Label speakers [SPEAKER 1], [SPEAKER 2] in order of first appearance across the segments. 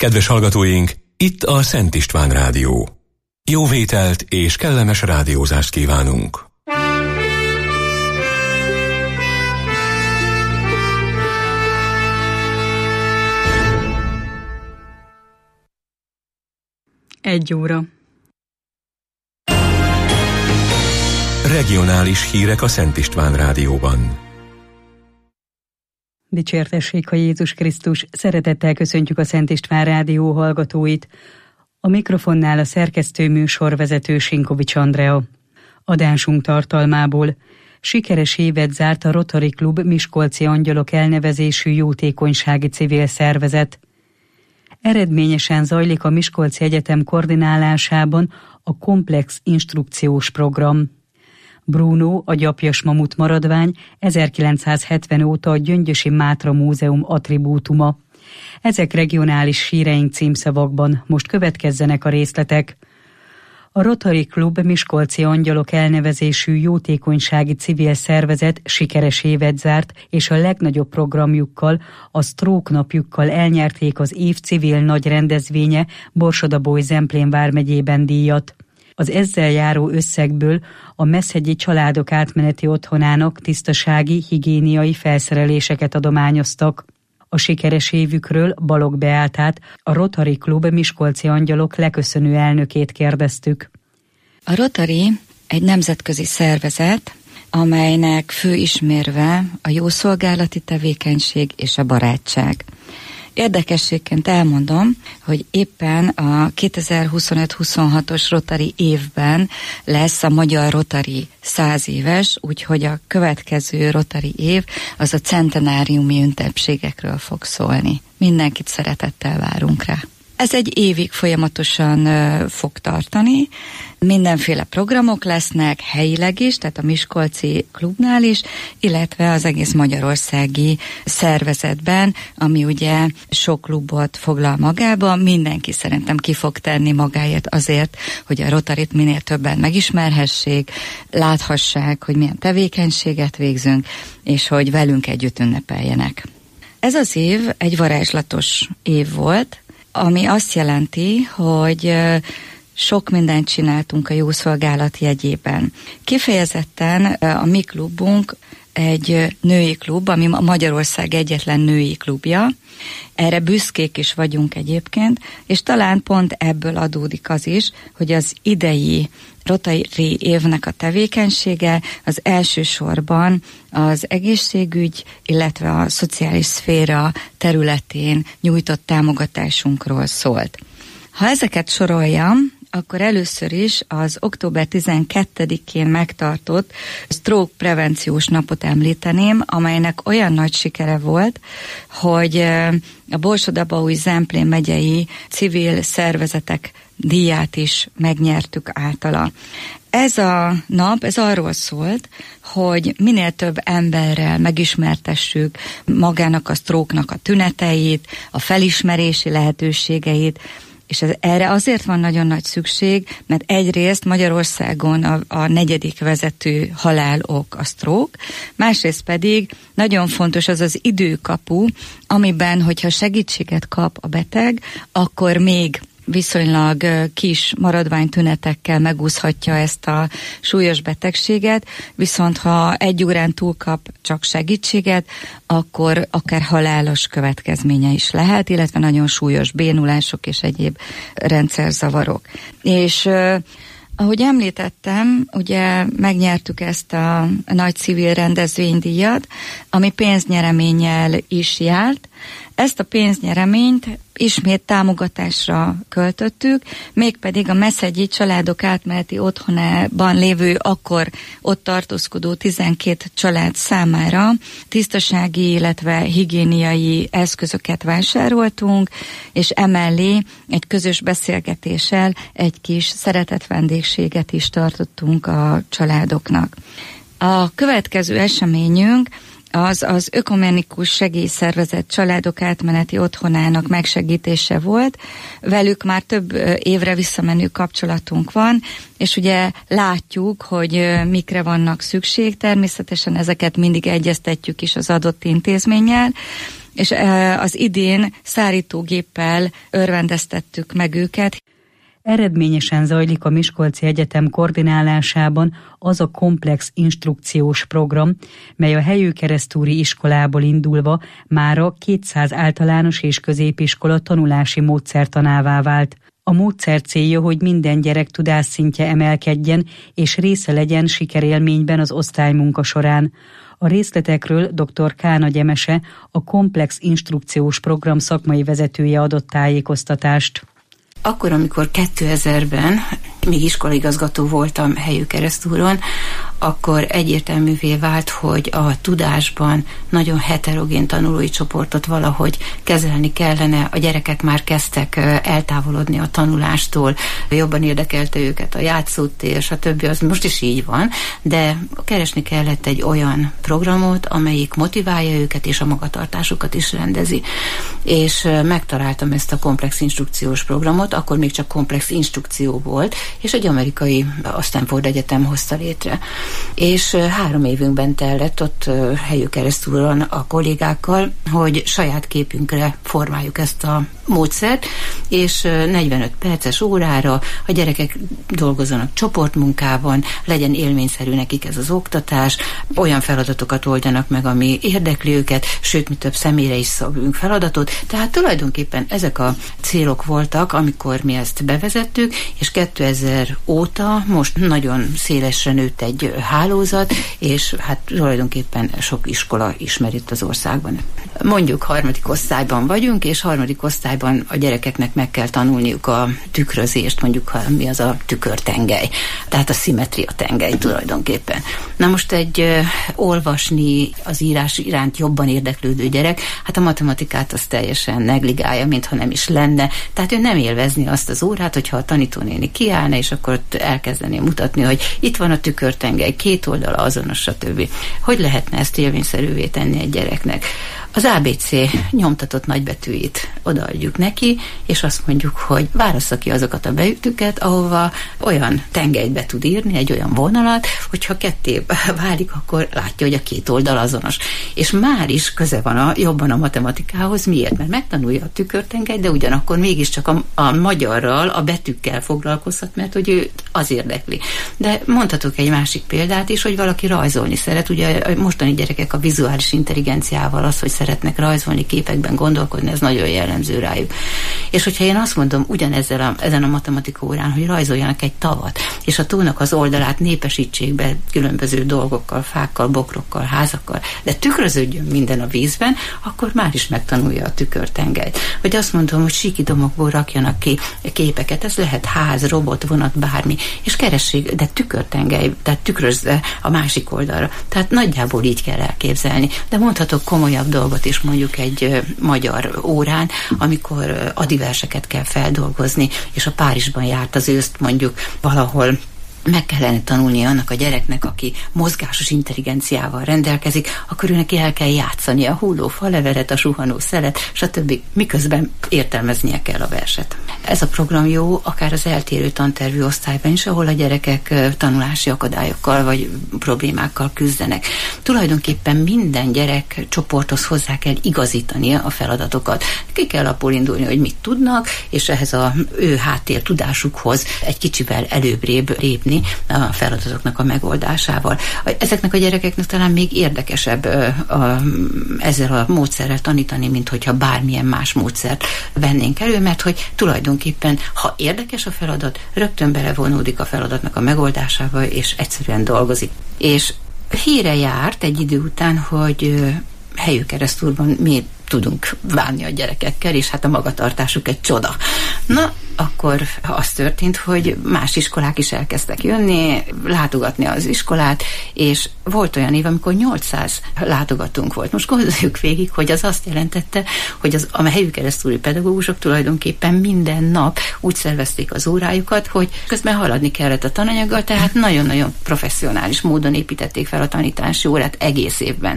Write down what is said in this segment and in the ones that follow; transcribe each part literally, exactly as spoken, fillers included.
[SPEAKER 1] Kedves hallgatóink, itt a Szent István Rádió. Jó vételt és kellemes rádiózást kívánunk!
[SPEAKER 2] Egy óra.
[SPEAKER 1] Regionális hírek a Szent István Rádióban.
[SPEAKER 2] Dicsértessék a Jézus Krisztus, szeretettel köszöntjük a Szent István Rádió hallgatóit. A mikrofonnál a szerkesztő műsorvezető Sinkovics Andrea. Adásunk tartalmából: sikeres évet zárt a Rotary Klub Miskolci Angyalok elnevezésű jótékonysági civil szervezet. Eredményesen zajlik a Miskolci Egyetem koordinálásában a komplex instrukciós program. Bruno, a gyapjas mamut maradvány ezerkilencszázhetven óta a Gyöngyösi Mátra Múzeum attribútuma. Ezek regionális híreink címszavakban, most következzenek a részletek. A Rotary Klub Miskolci Angyalok elnevezésű jótékonysági civil szervezet sikeres évet zárt, és a legnagyobb programjukkal, a Stroke napjukkal elnyerték az év civil nagy rendezvénye Borsod-Abaúj-Zemplén vármegyében díjat. Az ezzel járó összegből a Messzhegyi Családok Átmeneti Otthonának tisztasági, higiéniai felszereléseket adományoztak. A sikeres évükről Balogh Beátát, a Rotary Klub Miskolci Angyalok leköszönő elnökét kérdeztük.
[SPEAKER 3] A Rotary egy nemzetközi szervezet, amelynek fő ismérve a jószolgálati tevékenység és a barátság. Érdekességként elmondom, hogy éppen a kétezer-huszonöt-huszonhatos Rotary évben lesz a Magyar Rotary száz éves, úgyhogy a következő Rotary év az a centenáriumi ünnepségekről fog szólni. Mindenkit szeretettel várunk rá. Ez egy évig folyamatosan uh, fog tartani, mindenféle programok lesznek, helyileg is, tehát a Miskolci klubnál is, illetve az egész magyarországi szervezetben, ami ugye sok klubot foglal magába, mindenki szerintem ki fog tenni magáért azért, hogy a Rotaryt minél többen megismerhessék, láthassák, hogy milyen tevékenységet végzünk, és hogy velünk együtt ünnepeljenek. Ez az év egy varázslatos év volt, ami azt jelenti, hogy sok mindent csináltunk a jószolgálat jegyében. Kifejezetten a mi klubunk egy női klub, ami Magyarország egyetlen női klubja. Erre büszkék is vagyunk egyébként, és talán pont ebből adódik az is, hogy az idei Rotary évnek a tevékenysége az elsősorban az egészségügy, illetve a szociális szféra területén nyújtott támogatásunkról szólt. Ha ezeket soroljam, akkor először is az október tizenkettedikén megtartott stroke prevenciós napot említeném, amelynek olyan nagy sikere volt, hogy a Borsod-Abaúj-Zemplén megyei civil szervezetek díját is megnyertük általa. Ez a nap, ez arról szólt, hogy minél több emberrel megismertessük magának a stroke-nak a tüneteit, a felismerési lehetőségeit, és ez, erre azért van nagyon nagy szükség, mert egyrészt Magyarországon a, a negyedik vezető halálok a stroke, másrészt pedig nagyon fontos az az időkapu, amiben, hogyha segítséget kap a beteg, akkor még viszonylag kis maradványtünetekkel megúszhatja ezt a súlyos betegséget, viszont ha egy órán túl kap csak segítséget, akkor akár halálos következménye is lehet, illetve nagyon súlyos bénulások és egyéb rendszerzavarok. És ahogy említettem, ugye megnyertük ezt a nagy civil rendezvénydíjat, ami pénznyereménnyel is járt. Ezt a pénznyereményt ismét támogatásra költöttük, mégpedig a Messzhegyi Családok Átmeneti Otthonában lévő, akkor ott tartózkodó tizenkét család számára tisztasági, illetve higiéniai eszközöket vásároltunk, és emellé egy közös beszélgetéssel egy kis szeretett vendégséget is tartottunk a családoknak. A következő eseményünk az az Ökumenikus Segélyszervezet Családok Átmeneti Otthonának megsegítése volt. Velük már több évre visszamenő kapcsolatunk van, és ugye látjuk, hogy mikre vannak szükség. Természetesen ezeket mindig egyeztetjük is az adott intézménnyel, és az idén szárítógéppel örvendeztettük meg őket.
[SPEAKER 2] Eredményesen zajlik a Miskolci Egyetem koordinálásában az a komplex instrukciós program, mely a Helyőkeresztúri iskolából indulva mára kétszáz általános és középiskola tanulási módszertanává vált. A módszer célja, hogy minden gyerek tudásszintje emelkedjen, és része legyen sikerélményben az osztálymunka során. A részletekről dr. K. Nagy Emese, a komplex instrukciós program szakmai vezetője adott tájékoztatást.
[SPEAKER 4] Akkor, amikor kétezerben még iskolaigazgató voltam Helyőkeresztúron, akkor egyértelművé vált, hogy a tudásban nagyon heterogén tanulói csoportot valahogy kezelni kellene. A gyerekek már kezdtek eltávolodni a tanulástól, jobban érdekelte őket a játszótér, stb. Az most is így van, de keresni kellett egy olyan programot, amelyik motiválja őket, és a magatartásukat is rendezi. És megtaláltam ezt a komplex instrukciós programot, akkor még csak komplex instrukció volt, és egy amerikai, a Stanford Egyetem hozta létre. És három évünkben tellett ott Helyőkeresztúron a kollégákkal, hogy saját képünkre formáljuk ezt a módszert, és negyvenöt perces órára a gyerekek dolgozzanak csoportmunkában, legyen élményszerű nekik ez az oktatás, olyan feladatokat oldanak meg, ami érdekli őket, sőt, mi több személyre is szabjunk feladatot. Tehát tulajdonképpen ezek a célok voltak, amikor mi ezt bevezettük, és kétezer óta most nagyon szélesre nőtt egy hálózat, és hát tulajdonképpen sok iskola ismer itt az országban. Mondjuk harmadik osztályban vagyunk, és harmadik osztályban a gyerekeknek meg kell tanulniuk a tükrözést, mondjuk mi az a tükörtengely, tehát a szimmetria tengely tulajdonképpen. Na most egy ö, olvasni, az írás iránt jobban érdeklődő gyerek, hát a matematikát az teljesen negligálja, mintha nem is lenne, tehát ő nem élvezni azt az órát, hogyha a tanítónéni kiállna, és akkor elkezdené mutatni, hogy itt van a tükörtengely, két oldala azonos, stb. Hogy lehetne ezt élményszerűvé tenni egy gyereknek? Az á bé cé nyomtatott nagybetűit odaadjuk neki, és azt mondjuk, hogy válassza ki azokat a betűket, ahova olyan tengelyt be tud írni, egy olyan vonalat, hogyha ketté válik, akkor látja, hogy a két oldal azonos. És már is köze van a, jobban a matematikához. Miért? Mert megtanulja a tükörtengelyt, de ugyanakkor mégiscsak a, a magyarral, a betűkkel foglalkozhat, mert hogy ő az érdekli. De mondhatok egy másik példát is, hogy valaki rajzolni szeret. Ugye a mostani gyerekek a vizuális intelligenciával az, hogy szeretnek rajzolni, képekben gondolkodni, ez nagyon jellemző rájuk. És hogyha én azt mondom ugyanezzel a, ezen a matematika órán, hogy rajzoljanak egy tavat, és a tónak az oldalát népesítsék be különböző dolgokkal, fákkal, bokrokkal, házakkal, de tükröződjön minden a vízben, akkor már is megtanulja a tükörtengelyt. Vagy azt mondom, hogy síkidomokból rakjanak ki képeket, ez lehet ház, robot, vonat, bármi, és keressék, de tükörtengely, tehát tükrözze a másik oldalra. Tehát nagyjából így kell elképzelni. De mondhatok komolyabb dolgot is, mondjuk egy magyar órán, amikor adiverseket kell feldolgozni, és a Párizsban járt az őszt, mondjuk valahol meg kellene tanulni annak a gyereknek, aki mozgásos intelligenciával rendelkezik, akkor őnek el kell játszani a hulló faleveret, a suhanó szelet, stb. Miközben értelmeznie kell a verset. Ez a program jó akár az eltérő tantervű osztályban is, ahol a gyerekek tanulási akadályokkal vagy problémákkal küzdenek. Tulajdonképpen minden gyerek csoporthoz hozzá kell igazítania a feladatokat. Ki kell abból indulni, hogy mit tudnak, és ehhez a ő háttér tudásukhoz egy kicsivel előbbrébb lépni a feladatoknak a megoldásával. Ezeknek a gyerekeknek talán még érdekesebb a, a, ezzel a módszerrel tanítani, mint hogyha bármilyen más módszert vennénk elő, mert hogy tulajdonképpen, ha érdekes a feladat, rögtön belevonódik a feladatnak a megoldásába, és egyszerűen dolgozik. És híre járt egy idő után, hogy Helyőkeresztúrban mi tudunk bánni a gyerekekkel, és hát a magatartásuk egy csoda. Na, akkor az történt, hogy más iskolák is elkezdtek jönni, látogatni az iskolát, és volt olyan év, amikor nyolcszáz látogatónk volt. Most gondoljuk végig, hogy az azt jelentette, hogy az, a helyőkeresztúri pedagógusok tulajdonképpen minden nap úgy szervezték az órájukat, hogy közben haladni kellett a tananyaggal, tehát nagyon-nagyon professzionális módon építették fel a tanítási órát egész évben.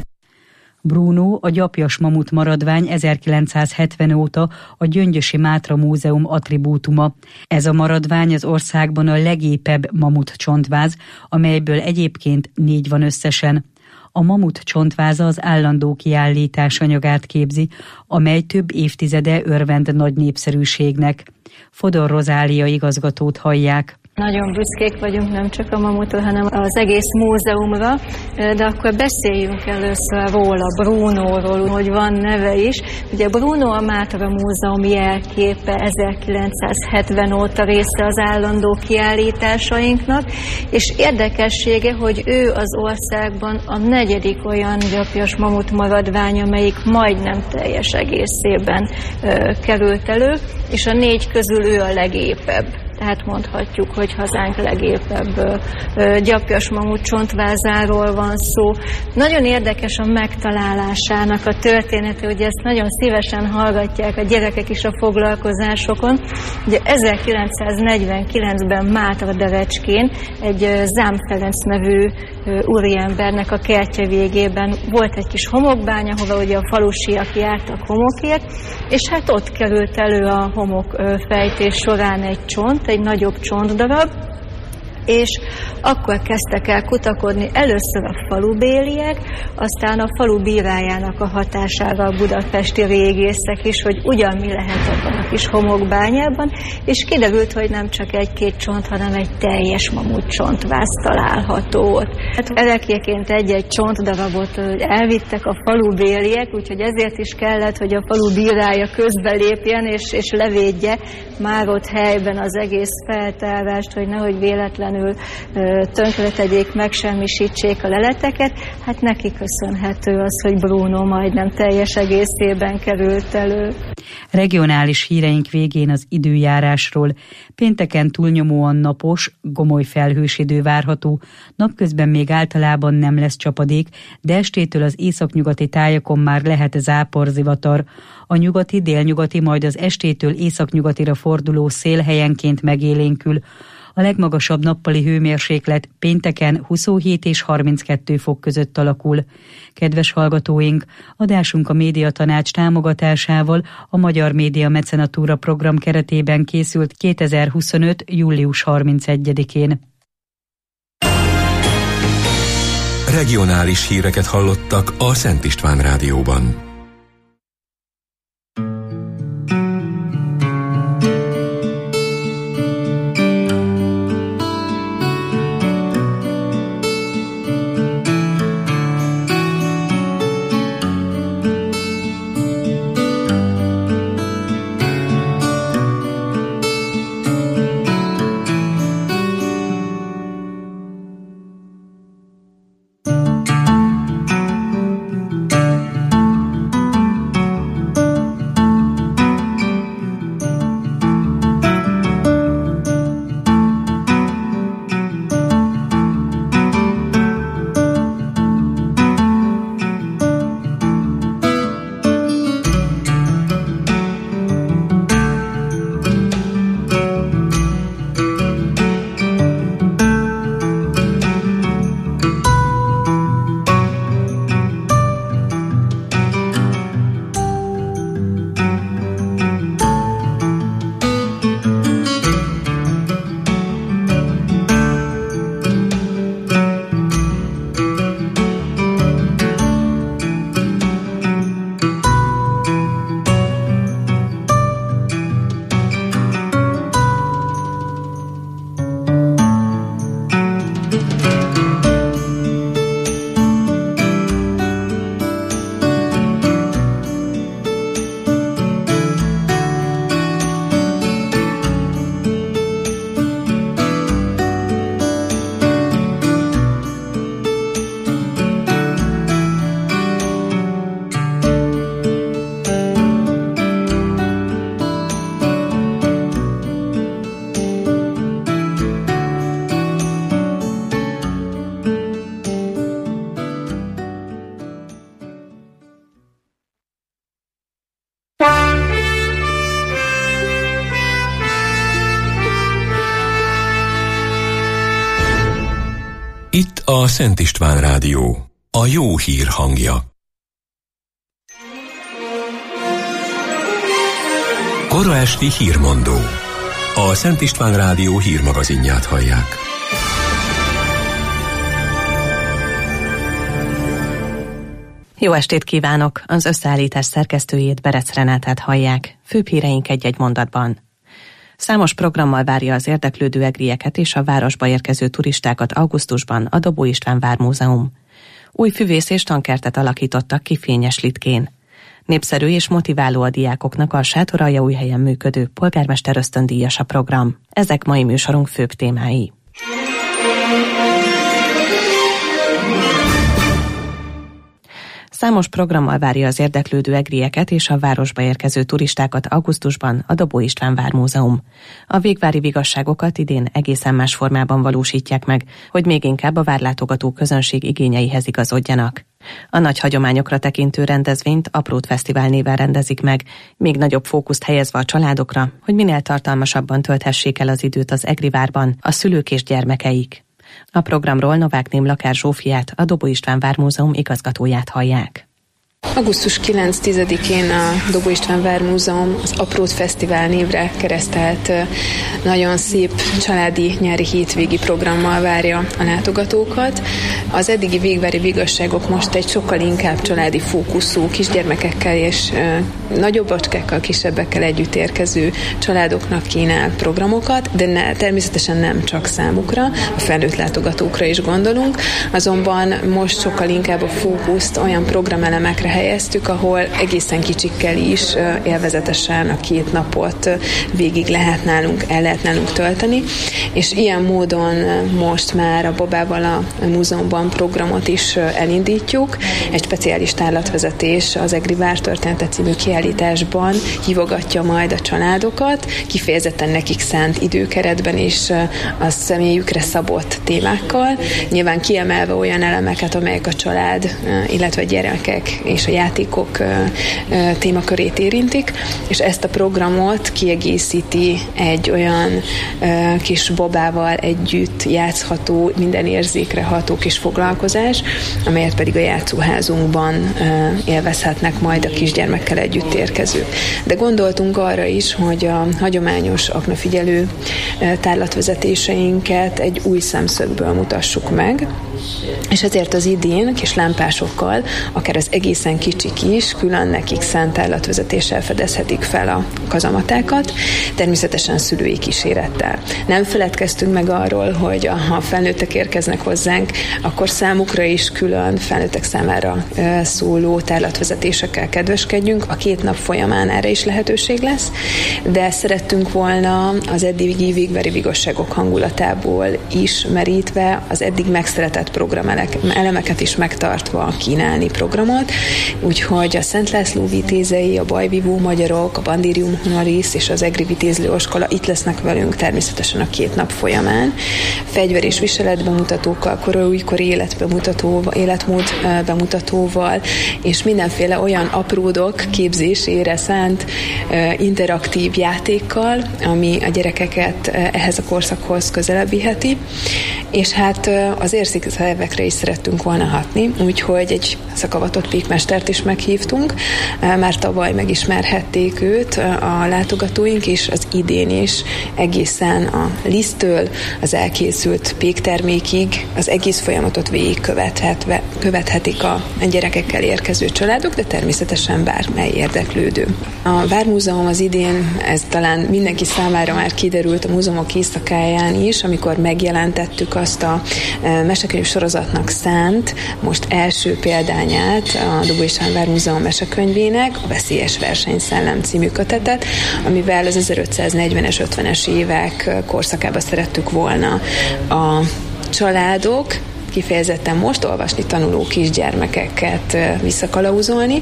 [SPEAKER 2] Bruno, a gyapjas mamut maradvány ezerkilencszázhetven óta a Gyöngyösi Mátra Múzeum attribútuma. Ez a maradvány az országban a legépebb mamut csontváz, amelyből egyébként négy van összesen. A mamut csontváza az állandó kiállítás anyagát képzi, amely több évtizede örvend nagy népszerűségnek. Fodor Rozália igazgatót hallják.
[SPEAKER 5] Nagyon büszkék vagyunk nem csak a mamutra, hanem az egész múzeumra, de akkor beszéljünk először róla, Brunóról, hogy van neve is. Ugye Bruno a Mátra Múzeum jelképe, ezerkilencszázhetven óta része az állandó kiállításainknak, és érdekessége, hogy ő az országban a negyedik olyan gyapjas mamut maradvány, amelyik majdnem teljes egészében ö, került elő, és a négy közül ő a legépebb. Tehát mondhatjuk, hogy hazánk legépebb gyapjas mamut csontvázáról van szó. Nagyon érdekes a megtalálásának a története, hogy ezt nagyon szívesen hallgatják a gyerekek is a foglalkozásokon. Ugye ezerkilencszáznegyvenkilencben Mátra-Devecskén egy Zám Ferenc nevű úriembernek a kertje végében volt egy kis homokbánya, ahova ugye a falusiak jártak homokért, és hát ott került elő a homokfejtés során egy csont, egy nagyobb csontdarab, és akkor kezdtek el kutakodni először a falubéliek, aztán a falu bírájának a hatására a budapesti régészek is, hogy ugyan mi lehet abban a kis homokbányában, és kiderült, hogy nem csak egy-két csont, hanem egy teljes mamut csontváz található ott. Hát erekjeként egy-egy csontdarabot elvittek a falubéliek, úgyhogy ezért is kellett, hogy a falu bírája közbelépjen, és, és levédje már ott helyben az egész feltárást, hogy nehogy véletlenül tönkretegyék, megsemmisítsék a leleteket, hát neki köszönhető az, hogy Bruno majdnem teljes egészében került elő.
[SPEAKER 2] Regionális híreink végén az időjárásról. Pénteken túlnyomóan napos, gomoly felhős idő várható, napközben még általában nem lesz csapadék, de estétől az északnyugati tájakon már lehet záporzivatar. A nyugati, délnyugati, majd az estétől északnyugatira forduló szél helyenként megélénkül. A legmagasabb nappali hőmérséklet pénteken huszonhét és harminckettő fok között alakul. Kedves hallgatóink, adásunk a Médiatanács támogatásával a Magyar Média Mecenatúra program keretében készült kétezer-huszonöt. július harmincegyedikén.
[SPEAKER 1] Regionális híreket hallottak a Szent István Rádióban. Itt a Szent István Rádió, a jó hír hangja. Kora esti hírmondó. A Szent István Rádió hírmagazinját hallják.
[SPEAKER 6] Jó estét kívánok! Az összeállítás szerkesztőjét, Berec Renátát hallják. Főbb híreink egy-egy mondatban. Számos programmal várja az érdeklődő egrieket és a városba érkező turistákat augusztusban a Dobó István Vármúzeum. Új füvész és tankertet alakítottak ki Fényes Litkén. Népszerű és motiváló a diákoknak a Sátoraljaújhelyen működő polgármester ösztöndíjas a program. Ezek mai műsorunk főbb témái. Számos programmal várja az érdeklődő egrieket és a városba érkező turistákat augusztusban a Dobó István Vármúzeum. A végvári vigasságokat idén egészen más formában valósítják meg, hogy még inkább a várlátogató közönség igényeihez igazodjanak. A nagy hagyományokra tekintő rendezvényt Aprót Fesztivál néven rendezik meg, még nagyobb fókuszt helyezve a családokra, hogy minél tartalmasabban tölthessék el az időt az Egrivárban a szülők és gyermekeik. A programról Novák Némlakár Zsófiát, a Dobó István Vármúzeum igazgatóját hallják.
[SPEAKER 7] augusztus kilencedikén a Dobó István Vármúzeum az Aprót Fesztivál névre keresztelt nagyon szép családi nyári hétvégi programmal várja a látogatókat. Az eddigi végvári vigasságok most egy sokkal inkább családi fókuszú, kisgyermekekkel és nagyobb bacskákkal, kisebbekkel együtt érkező családoknak kínál programokat, de ne, természetesen nem csak számukra, a felnőtt látogatókra is gondolunk, azonban most sokkal inkább a fókuszt olyan programelemekre helyeztük, ahol egészen kicsikkel is élvezetesen a két napot végig lehet nálunk, el lehet nálunk tölteni, és ilyen módon most már a babával a múzeumban programot is elindítjuk. Egy speciális tárlatvezetés az Egrivár története című kiállításban hívogatja majd a családokat, kifejezetten nekik szánt időkeretben és a személyükre szabott témákkal, nyilván kiemelve olyan elemeket, amelyek a család, illetve a gyermekek és a játékok témakörét érintik, és ezt a programot kiegészíti egy olyan kis babával együtt játszható, minden érzékre ható kis foglalkozás, amelyet pedig a játszóházunkban élvezhetnek majd a kisgyermekkel együtt érkezők. De gondoltunk arra is, hogy a hagyományos aknafigyelő tárlatvezetéseinket egy új szemszögből mutassuk meg, és ezért az idén kis lámpásokkal, akár az egészen kicsik is, külön nekik szánt tárlatvezetéssel fedezhetik fel a kazamatákat, természetesen szülői kísérettel. Nem feledkeztünk meg arról, hogy ha a felnőttek érkeznek hozzánk, akkor számukra is külön felnőttek számára szóló tárlatvezetésekkel kedveskedjünk. A két nap folyamán erre is lehetőség lesz, de szerettünk volna az eddigi végvári vigasságok hangulatából is merítve az eddig megszeretett programelemeket is megtartva kínálni programot, úgyhogy a Szent László vitézei, a bajvívó magyarok, a Bandérium Honoris és az Egri Vitézlő Iskola itt lesznek velünk természetesen a két nap folyamán. Fegyver és viseletbemutatókkal, kora-újkori életbemutatóval, életmód bemutatóval, és mindenféle olyan apródok képzésére szánt interaktív játékkal, ami a gyerekeket ehhez a korszakhoz közelebb viheti, és hát az érzékszervekre is szerettünk volna hatni, úgyhogy egy szakavatott pékmestert is meghívtunk, már tavaly megismerhették őt a látogatóink, és az idén is egészen a liszttől az elkészült péktermékig az egész folyamatot végigkövethetve követhetik a gyerekekkel érkező családok, de természetesen bármely érdeklődő. A Vármúzeum az idén, ez talán mindenki számára már kiderült a múzeumok éjszakáján is, amikor megjelentettük azt a mesekönyv sorozatnak szánt, most első példányát a Dobó István Vármúzeum mesekönyvének, a Veszélyes versenyszellem című kötetet, amivel az ezerötszáznegyvenes, ötvenes évek korszakába szerettük volna a családok, kifejezetten most olvasni tanuló kisgyermekeket visszakalauzolni.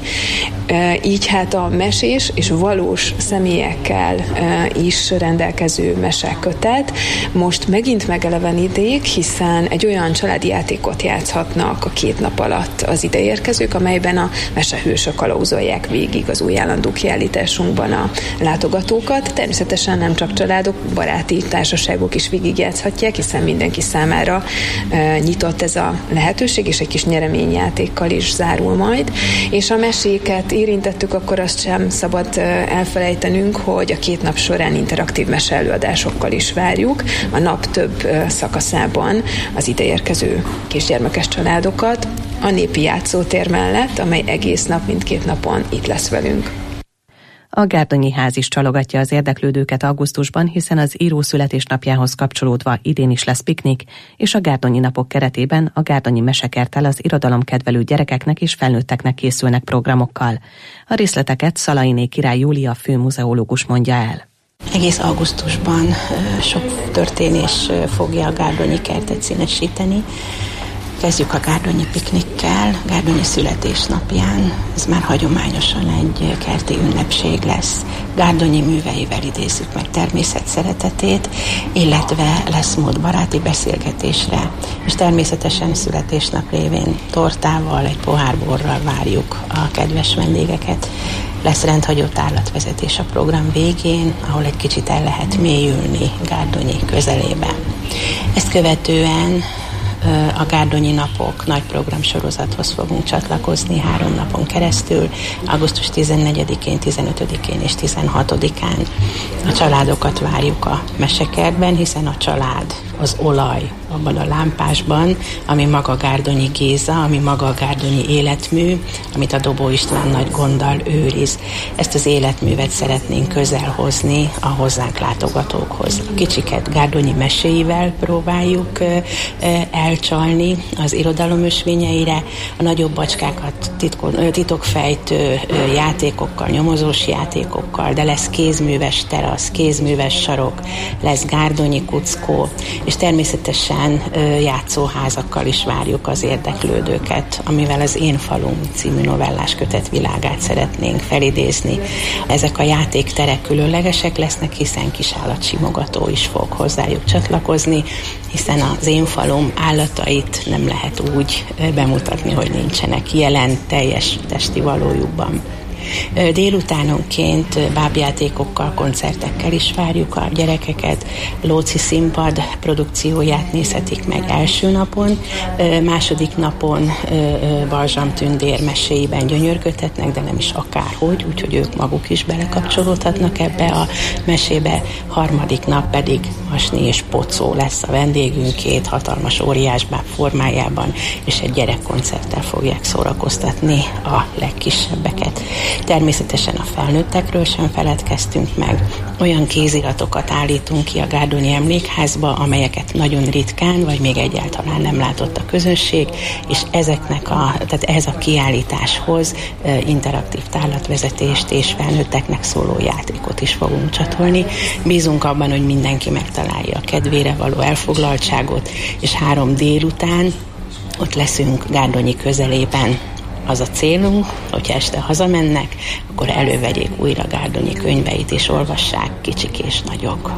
[SPEAKER 7] Így hát a mesés és valós személyekkel is rendelkező mesekötet most megint megelevenítik, hiszen egy olyan családi játékot játszhatnak a két nap alatt az ideérkezők, amelyben a mesehősök kalauzolják végig az új állandó kiállításunkban a látogatókat. Természetesen nem csak családok, baráti társaságok is végigjátszhatják, hiszen mindenki számára nyitott ez a lehetőség, és egy kis nyereményjátékkal is zárul majd. És a meséket érintettük, akkor azt sem szabad elfelejtenünk, hogy a két nap során interaktív meseelőadásokkal is várjuk a nap több szakaszában az ideérkező kisgyermekes családokat. a népi játszótér mellett, amely egész nap, mindkét napon itt lesz velünk.
[SPEAKER 6] A Gárdonyi Ház is csalogatja az érdeklődőket augusztusban, hiszen az író születésnapjához kapcsolódva idén is lesz piknik, és a Gárdonyi napok keretében a Gárdonyi Mesekerttel az irodalomkedvelő gyerekeknek és felnőtteknek készülnek programokkal. A részleteket Szalainé Király Júlia főmuzeológus mondja el.
[SPEAKER 8] Egész augusztusban sok történés fogja a Gárdonyi kertet színesíteni. Kezdjük a gárdonyi piknikkel, Gárdonyi születésnapján. Ez már hagyományosan egy kerti ünnepség lesz. Gárdonyi műveivel idézzük meg természet szeretetét, illetve lesz mód baráti beszélgetésre, és természetesen születésnap révén tortával, egy pohár borral várjuk a kedves vendégeket. Lesz rendhagyott állatvezetés a program végén, ahol egy kicsit el lehet mélyülni Gárdonyi közelében. Ezt követően a Gárdonyi napok nagy programsorozathoz fogunk csatlakozni három napon keresztül, augusztus tizennegyedikén, tizenötödikén és tizenhatodikán. A családokat várjuk a Mesekertben, hiszen a család az olaj abban a lámpásban, ami maga Gárdonyi Géza, ami maga a gárdonyi életmű, amit a Dobó István nagy gonddal őriz. Ezt az életművet szeretnénk közel hozni a hozzánk látogatókhoz. A kicsiket Gárdonyi meséivel próbáljuk elcsalni az irodalom ösvényeire, a nagyobb bacskákat titko, titokfejtő játékokkal, nyomozós játékokkal, de lesz kézműves terasz, kézműves sarok, lesz Gárdonyi kuckó, és természetesen játszóházakkal is várjuk az érdeklődőket, amivel az Én falum című novellás kötet világát szeretnénk felidézni. Ezek a játékterek különlegesek lesznek, hiszen kisállatsimogató is fog hozzájuk csatlakozni, hiszen az Én falum állatait nem lehet úgy bemutatni, hogy nincsenek jelen teljes testi valójukban. Délutánonként bábjátékokkal, koncertekkel is várjuk a gyerekeket. Lóci színpad produkcióját nézhetik meg első napon, második napon Balzsam Tündér meséiben gyönyörködhetnek, de nem is akárhogy, úgyhogy ők maguk is belekapcsolódhatnak ebbe a mesébe. Harmadik nap pedig Masni és Pocó lesz a vendégünk, két hatalmas óriásbáb formájában, és egy gyerekkoncerttel fogják szórakoztatni a legkisebbeket. Természetesen a felnőttekről sem feledkeztünk meg. Olyan kéziratokat állítunk ki a Gárdonyi Emlékházba, amelyeket nagyon ritkán, vagy még egyáltalán nem látott a közönség, és ezeknek a, tehát ez a kiállításhoz interaktív tárlatvezetést és felnőtteknek szóló játékot is fogunk csatolni. Bízunk abban, hogy mindenki megtalálja a kedvére való elfoglaltságot, és három délután ott leszünk Gárdonyi közelében. Az a célunk, hogyha este hazamennek, akkor elővegyék újra Gárdonyi könyveit, és olvassák, kicsik és nagyok.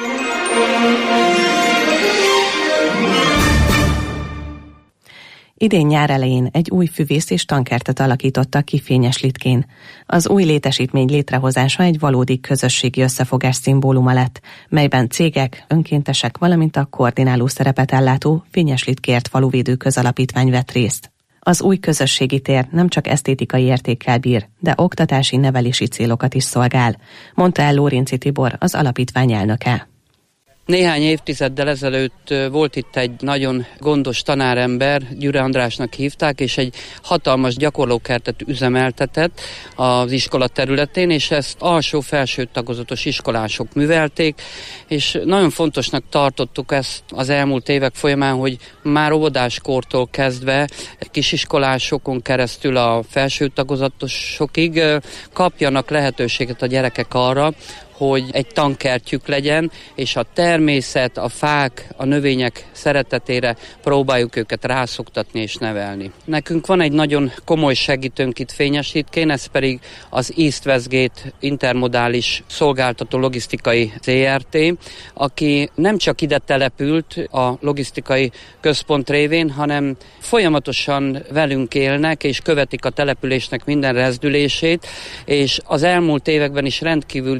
[SPEAKER 6] Idén nyár elején egy új füvész és tankertet alakítottak ki Fényeslitkén. Az új létesítmény létrehozása egy valódi közösségi összefogás szimbóluma lett, melyben cégek, önkéntesek, valamint a koordináló szerepet ellátó Fényeslitkért faluvédő közalapítvány vett részt. Az új közösségi tér nem csak esztétikai értékkel bír, de oktatási, nevelési célokat is szolgál, mondta el Lórinci Tibor, az alapítvány elnöke.
[SPEAKER 9] Néhány évtizeddel ezelőtt volt itt egy nagyon gondos tanárember, Gyüre Andrásnak hívták, és egy hatalmas gyakorlókertet üzemeltetett az iskola területén, és ezt alsó-felső tagozatos iskolások művelték, és nagyon fontosnak tartottuk ezt az elmúlt évek folyamán, hogy már óvodáskortól kezdve kisiskolásokon keresztül a felső tagozatosokig kapjanak lehetőséget a gyerekek arra, hogy egy tankertjük legyen, és a természet, a fák, a növények szeretetére próbáljuk őket rászoktatni és nevelni. Nekünk van egy nagyon komoly segítőnk itt Fényeslitkén, ez pedig az East Westgate intermodális szolgáltató logisztikai zé er té, aki nem csak ide települt a logisztikai központ révén, hanem folyamatosan velünk élnek, és követik a településnek minden rezdülését, és az elmúlt években is rendkívüli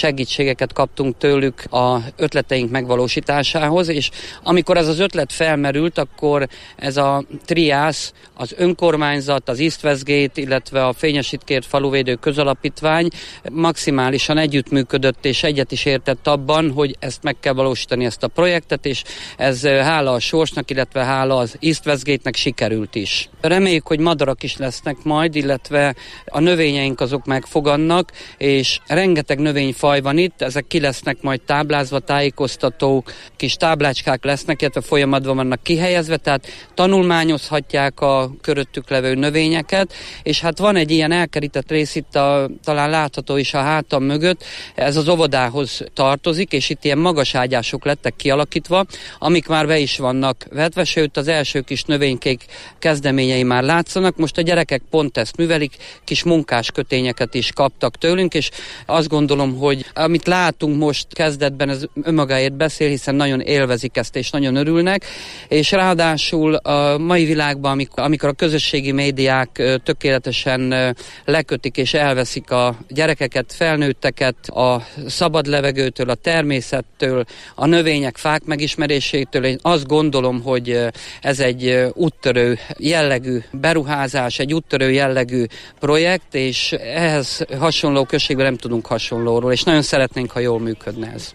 [SPEAKER 9] segítségeket kaptunk tőlük a ötleteink megvalósításához, és amikor ez az ötlet felmerült, akkor ez a triász, az önkormányzat, az East Westgate, illetve a Fényesítkért faluvédő közalapítvány maximálisan együttműködött és egyet is értett abban, hogy ezt meg kell valósítani, ezt a projektet, és ez hála a sorsnak, illetve hála az East Westgate-nek sikerült is. Reméljük, hogy madarak is lesznek majd, illetve a növényeink azok megfogannak, és rengeteg növényfaj van itt, ezek ki lesznek majd táblázva, tájékoztatók, kis táblácskák lesznek, illetve folyamatban vannak kihelyezve, tehát tanulmányozhatják a köröttük levő növényeket, és hát van egy ilyen elkerített rész itt, a, talán látható is a hátam mögött, ez az óvodához tartozik, és itt ilyen magas ágyások lettek kialakítva, amik már be is vannak vetve, sőt az első kis növénykék kezdeményei már látszanak. Most a gyerekek pont ezt művelik, kis munkáskötényeket is kaptak tőlünk, és azt gondolom, hogy amit látunk most kezdetben, ez önmagáért beszél, hiszen nagyon élvezik ezt, és nagyon örülnek, és ráadásul a mai világban, amikor, amikor a közösségi médiák tökéletesen lekötik és elveszik a gyerekeket, felnőtteket a szabad levegőtől, a természettől, a növények, fák megismerésétől, én azt gondolom, hogy ez egy úttörő jellegű beruházás, egy úttörő jellegű projekt, és ehhez hasonló községben nem tudunk hasonlóról, és nagyon szeretnénk, ha jól működne ez.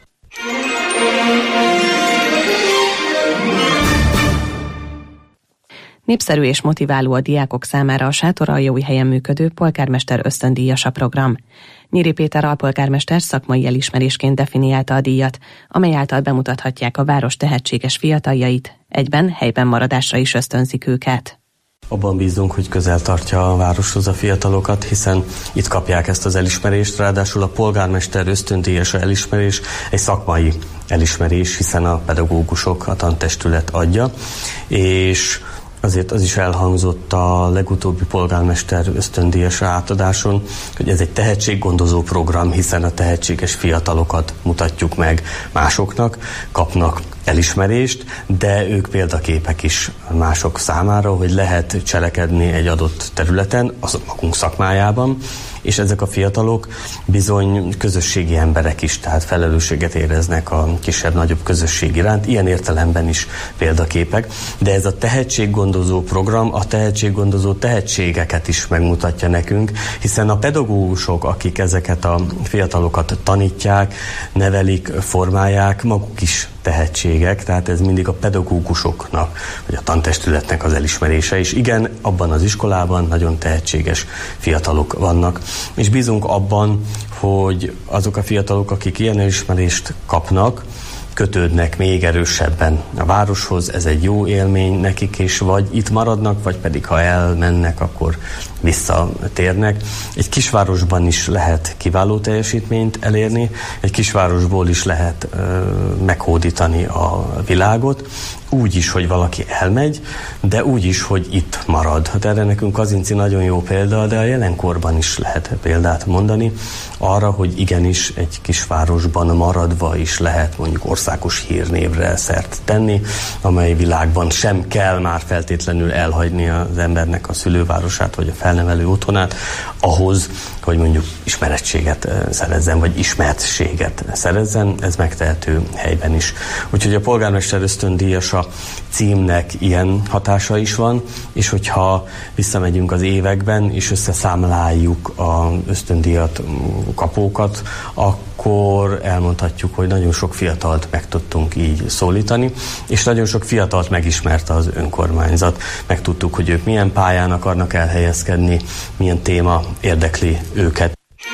[SPEAKER 6] Népszerű és motiváló a diákok számára a Sátoraljaújhelyen működő polgármester ösztöndíjasa program. Nyíri Péter alpolgármester szakmai elismerésként definiálta a díjat, amely által bemutathatják a város tehetséges fiataljait, egyben helyben maradásra is ösztönzik őket.
[SPEAKER 10] Abban bízunk, hogy közel tartja a városhoz a fiatalokat, hiszen itt kapják ezt az elismerést, ráadásul a polgármester ösztöndíjasa elismerés egy szakmai elismerés, hiszen a pedagógusok, a tantestület adja, és azért az is elhangzott a legutóbbi polgármester ösztöndíjasa átadáson, hogy ez egy tehetséggondozó program, hiszen a tehetséges fiatalokat mutatjuk meg másoknak, kapnak elismerést, de ők példaképek is mások számára, hogy lehet cselekedni egy adott területen, az magunk szakmájában, és ezek a fiatalok bizony közösségi emberek is, tehát felelősséget éreznek a kisebb-nagyobb közösség iránt, ilyen értelemben is példaképek, de ez a tehetséggondozó program a tehetséggondozó tehetségeket is megmutatja nekünk, hiszen a pedagógusok, akik ezeket a fiatalokat tanítják, nevelik, formálják, maguk is tehetségek, tehát ez mindig a pedagógusoknak, vagy a tantestületnek az elismerése, és igen, abban az iskolában nagyon tehetséges fiatalok vannak, és bízunk abban, hogy azok a fiatalok, akik ilyen elismerést kapnak, kötődnek még erősebben a városhoz, ez egy jó élmény nekik, és vagy itt maradnak, vagy pedig ha elmennek, akkor visszatérnek. Egy kisvárosban is lehet kiváló teljesítményt elérni, egy kisvárosból is lehet ö, meghódítani a világot, úgy is, hogy valaki elmegy, de úgy is, hogy itt marad. Hát erre nekünk Kazinci nagyon jó példa, de a jelenkorban is lehet példát mondani arra, hogy igenis egy kisvárosban maradva is lehet mondjuk országos hírnévre szert tenni, amely világban sem kell már feltétlenül elhagyni az embernek a szülővárosát vagy a felnevelő otthonát, ahhoz, hogy mondjuk ismerettséget szerezzen, vagy ismertséget szerezzen, ez megtehető helyben is. Úgyhogy a polgármester ösztöndíjasa címnek ilyen hatása is van, és hogyha visszamegyünk az években, és összeszámláljuk az ösztöndíjat kapókat, akkor elmondhatjuk, hogy nagyon sok fiatalt meg tudtunk így szólítani, és nagyon sok fiatalt megismerte az önkormányzat. Megtudtuk, hogy ők milyen pályán akarnak elhelyezkedni, milyen téma érdekli őket.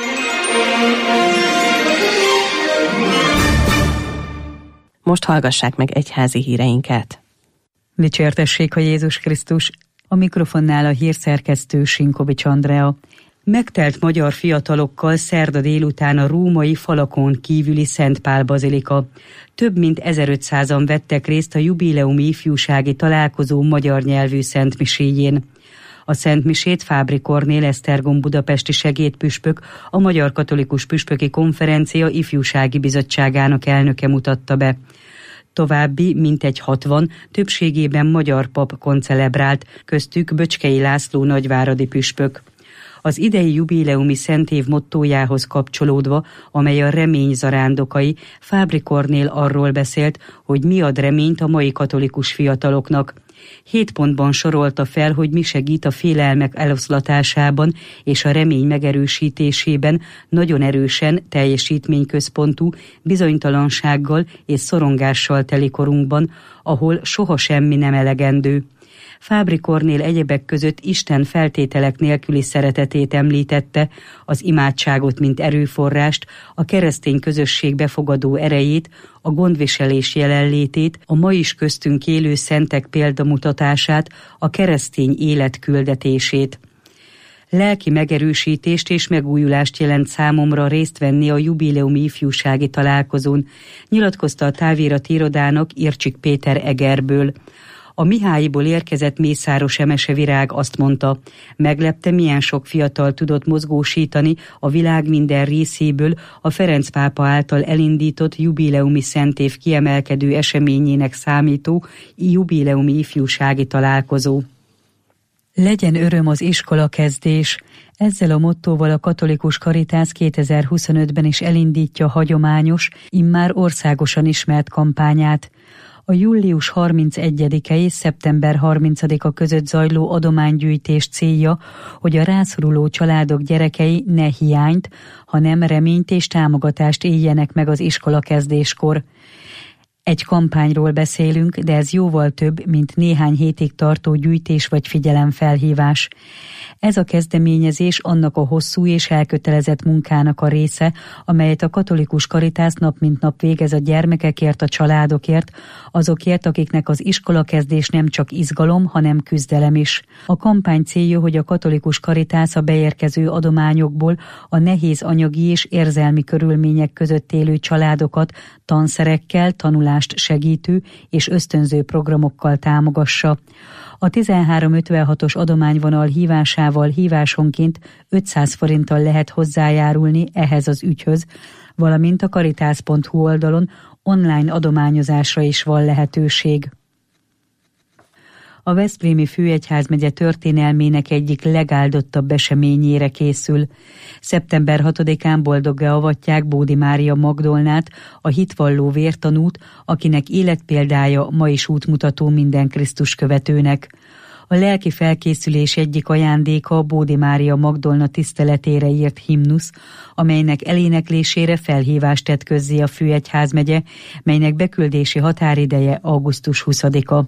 [SPEAKER 6] Most hallgassák meg egyházi híreinket.
[SPEAKER 2] Dicsértessék a Jézus Krisztus, a mikrofonnál a hírszerkesztő Sinkovics Andrea. Megtelt magyar fiatalokkal szerda délután a római falakon kívüli Szent Pál bazilika. Több mint ezerötszázan vettek részt a jubileumi ifjúsági találkozó magyar nyelvű szentmiséjén. A szentmisét Fábri Kornél Esztergom budapesti segédpüspök, a Magyar Katolikus Püspöki Konferencia ifjúsági bizottságának elnöke mutatta be. További mintegy hatvan, többségében magyar pap koncelebrált, köztük Böcskei László nagyváradi püspök. Az idei jubileumi szentév mottójához kapcsolódva, amely a remény zarándokai, Fábry Kornél arról beszélt, hogy mi ad reményt a mai katolikus fiataloknak. Hét pontban sorolta fel, hogy mi segít a félelmek eloszlatásában és a remény megerősítésében nagyon erősen teljesítményközpontú, bizonytalansággal és szorongással teli korunkban, ahol soha semmi nem elegendő. Fábry Kornél egyebek között Isten feltételek nélküli szeretetét említette, az imádságot mint erőforrást, a keresztény közösség befogadó erejét, a gondviselés jelenlétét, a ma is köztünk élő szentek példamutatását, a keresztény élet küldetését. Lelki megerősítést és megújulást jelent számomra részt venni a jubileumi ifjúsági találkozón, nyilatkozta a távirati irodának Ircsik Péter Egerből. A Mihályiból érkezett Mészáros Emese Virág azt mondta, meglepte, milyen sok fiatal tudott mozgósítani a világ minden részéből a Ferenc pápa által elindított jubileumi szentév kiemelkedő eseményének számító jubileumi ifjúsági találkozó. Legyen öröm az iskola kezdés. Ezzel a mottóval a Katolikus Karitász kétezer-huszonötben is elindítja hagyományos, immár országosan ismert kampányát. A július harmincegyedike és szeptember harmincadika között zajló adománygyűjtés célja, hogy a rászoruló családok gyerekei ne hiányt, hanem reményt és támogatást éljenek meg az iskola kezdéskor. Egy kampányról beszélünk, de ez jóval több, mint néhány hétig tartó gyűjtés vagy figyelemfelhívás. Ez a kezdeményezés annak a hosszú és elkötelezett munkának a része, amelyet a Katolikus Karitász nap mint nap végez a gyermekekért, a családokért, azokért, akiknek az iskolakezdés nem csak izgalom, hanem küzdelem is. A kampány célja, hogy a Katolikus Karitász a beérkező adományokból a nehéz anyagi és érzelmi körülmények között élő családokat tanszerekkel, tanulást segítő és ösztönző programokkal támogassa. A tizenhárom ötvenhatos adományvonal hívásával hívásonként ötszáz forinttal lehet hozzájárulni ehhez az ügyhöz, valamint a karitász pont hu oldalon online adományozásra is van lehetőség. A veszprémi főegyházmegye történelmének egyik legáldottabb eseményére készül. szeptember hatodikán boldoggá avatják Bódi Mária Magdolnát, a hitvalló vértanút, akinek életpéldája ma is útmutató minden Krisztus követőnek. A lelki felkészülés egyik ajándéka a Bódi Mária Magdolna tiszteletére írt himnusz, amelynek eléneklésére felhívást tett közzé a főegyházmegye, melynek beküldési határideje augusztus huszadika.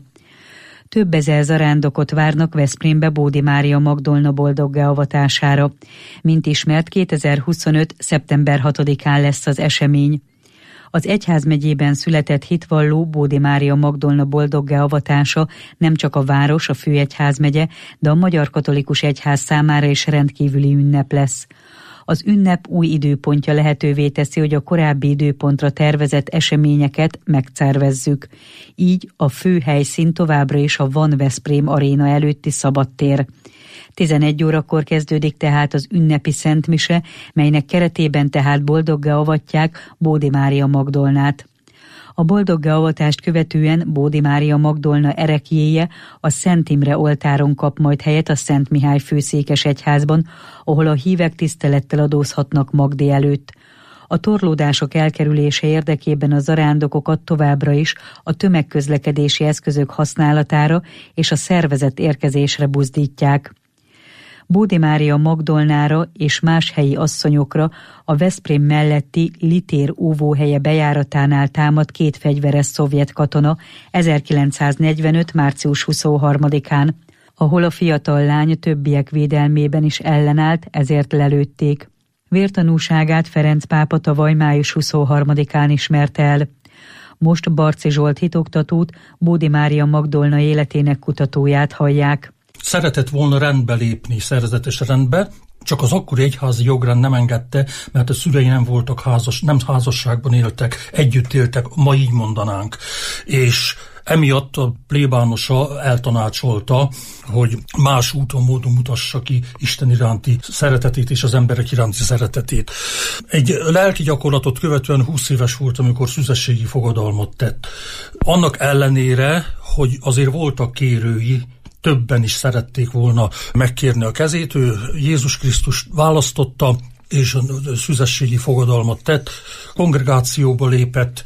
[SPEAKER 2] Több ezer zarándokot várnak Veszprémbe Bódi Mária Magdolna boldoggá avatására. Mint ismert, kétezer-huszonöt. szeptember hatodikán lesz az esemény. Az egyházmegyében született hitvalló Bódi Mária Magdolna boldoggá avatása nem csak a város, a főegyházmegye, de a Magyar Katolikus Egyház számára is rendkívüli ünnep lesz. Az ünnep új időpontja lehetővé teszi, hogy a korábbi időpontra tervezett eseményeket megszervezzük. Így a fő helyszín továbbra is a Van Veszprém aréna előtti szabadtér. tizenegy órakor kezdődik tehát az ünnepi szentmise, melynek keretében tehát boldoggá avatják Bódi Mária Magdolnát. A boldoggá avatást követően Bódi Mária Magdolna ereklyéje a Szent Imre oltáron kap majd helyet a Szent Mihály főszékes egyházban, ahol a hívek tisztelettel adózhatnak Magdi előtt. A torlódások elkerülése érdekében a zarándokokat továbbra is a tömegközlekedési eszközök használatára és a szervezett érkezésre buzdítják. Bódi Mária Magdolnára és más helyi asszonyokra a Veszprém melletti Litér óvóhelye bejáratánál támadt két fegyveres szovjet katona ezerkilencszáznegyvenöt. március huszonharmadikán, ahol a fiatal lány többiek védelmében is ellenállt, ezért lelőtték. Vértanúságát Ferenc pápa tavaly május huszonharmadikán ismerte el. Most Barczy Zsolt hitoktatót, Bódi Mária Magdolna életének kutatóját hallják.
[SPEAKER 11] Szeretett volna rendbe lépni, szerzetes rendbe, csak az akkori egyházi jogrend nem engedte, mert a szülei nem voltak házas, nem házasságban éltek, együtt éltek, ma így mondanánk. És emiatt a plébánosa eltanácsolta, hogy más úton, módon mutassa ki Isten iránti szeretetét és az emberek iránti szeretetét. Egy lelki gyakorlatot követően húsz éves volt, amikor szüzességi fogadalmat tett. Annak ellenére, hogy azért voltak kérői, többen is szerették volna megkérni a kezét. Ő Jézus Krisztust választotta, és a szüzességi fogadalmat tett, kongregációba lépett,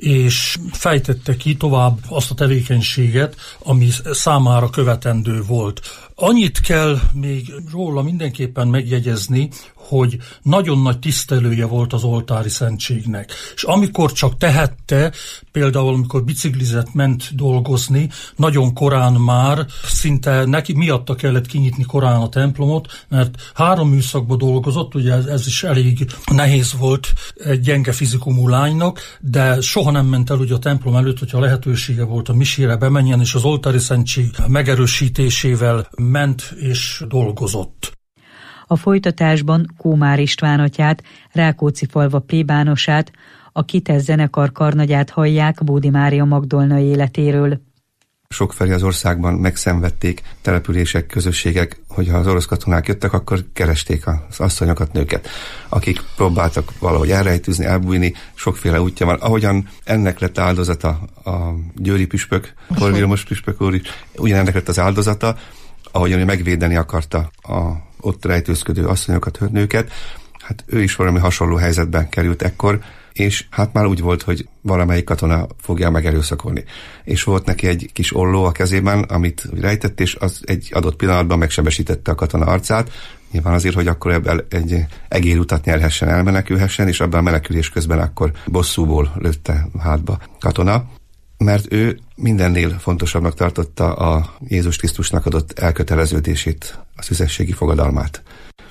[SPEAKER 11] és fejtette ki tovább azt a tevékenységet, ami számára követendő volt. Annyit kell még róla mindenképpen megjegyezni, hogy nagyon nagy tisztelője volt az oltári szentségnek. És amikor csak tehette, például amikor biciklizett, ment dolgozni, nagyon korán már, szinte neki miatta kellett kinyitni korán a templomot, mert három műszakban dolgozott, ugye ez, ez is elég nehéz volt egy gyenge fizikumú lánynak, de soha nem ment el ugye a templom előtt, hogyha lehetősége volt a misére bemenjen, és az oltári szentség megerősítésével ment és dolgozott.
[SPEAKER 2] A folytatásban Kómár István atyát, Rákóczifalva plébánosát, a Kitesz zenekar karnagyát hallják Bódi Mária Magdolna életéről.
[SPEAKER 12] Sokfelé az országban megszenvedték települések, közösségek, hogyha az orosz katonák jöttek, akkor keresték az asszonyokat, nőket, akik próbáltak valahogy elrejtőzni, elbújni, sokféle útja van. Ahogyan ennek lett áldozata a győri püspök, Vilmos püspök úr, ugyanennek lett az áldozata, ahogyan ő megvédeni akarta a ott rejtőzködő asszonyokat, nőket, hát ő is valami hasonló helyzetben került ekkor, és hát már úgy volt, hogy valamelyik katona fogja megerőszakolni. És volt neki egy kis olló a kezében, amit rejtett, és az egy adott pillanatban megsebesítette a katona arcát, nyilván azért, hogy akkor ebből egy egérutat nyerhessen, elmenekülhessen, és abban a menekülés közben akkor bosszúból lőtte hátba katona, mert ő mindennél fontosabbnak tartotta a Jézus Krisztusnak adott elköteleződését, a szüzességi fogadalmát.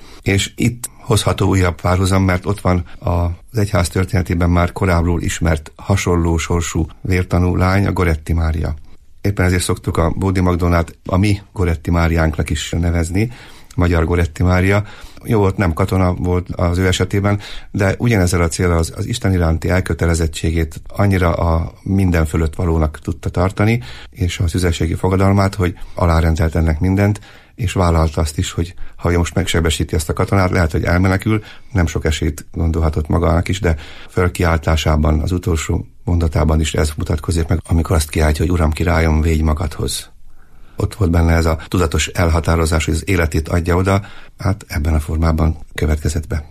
[SPEAKER 12] És itt hozható újabb párhuzam, mert ott van az egyház történetében már korábbról ismert hasonló sorsú vértanú lány, a Goretti Mária. Éppen ezért szoktuk a Bódi Magdolnát a mi Goretti Máriánknak is nevezni, Magyar Goretti Mária. Jó volt, nem katona volt az ő esetében, de ugyanezzel a célra az, az Isten iránti elkötelezettségét annyira a minden fölött valónak tudta tartani, és a szüzességi fogadalmát, hogy alárendelt ennek mindent, és vállalta azt is, hogy ha most megsebesíti ezt a katonát, lehet, hogy elmenekül, nem sok esélyt gondolhatott magának is, de fölkiáltásában, az utolsó mondatában is ez mutatkozik meg, amikor azt kiáltja, hogy Uram, királyom, védj magadhoz. Ott volt benne ez a tudatos elhatározás, hogy az életét adja oda, hát ebben a formában következett be.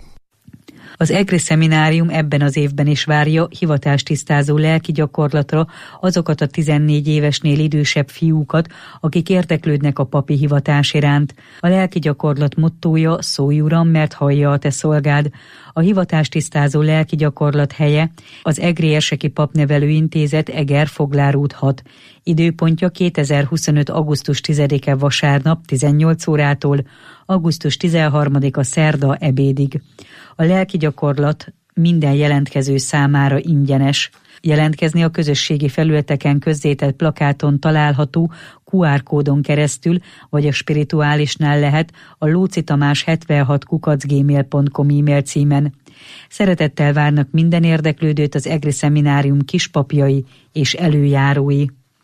[SPEAKER 2] Az egri szeminárium ebben az évben is várja hivatástisztázó lelki gyakorlatra azokat a tizennégy évesnél idősebb fiúkat, akik érdeklődnek a papi hivatás iránt. A lelki gyakorlat mottója: szólj Uram, mert hallja a te szolgád. A hivatástisztázó lelki gyakorlat helye az Egri Érseki Papnevelő Intézet, Eger-Foglár út hat. Időpontja kétezer-huszonöt. augusztus tizedike vasárnap tizennyolc órától, augusztus tizenharmadika szerda ebédig. A lelki gyakorlat minden jelentkező számára ingyenes. Jelentkezni a közösségi felületeken közzétett plakáton található kú ár kódon keresztül, vagy a spirituálisnál lehet a lócitamás hetvenhat kukac gmail pont com e-mail címen. Szeretettel várnak minden érdeklődőt az Egri Szeminárium kispapjai és előjárói.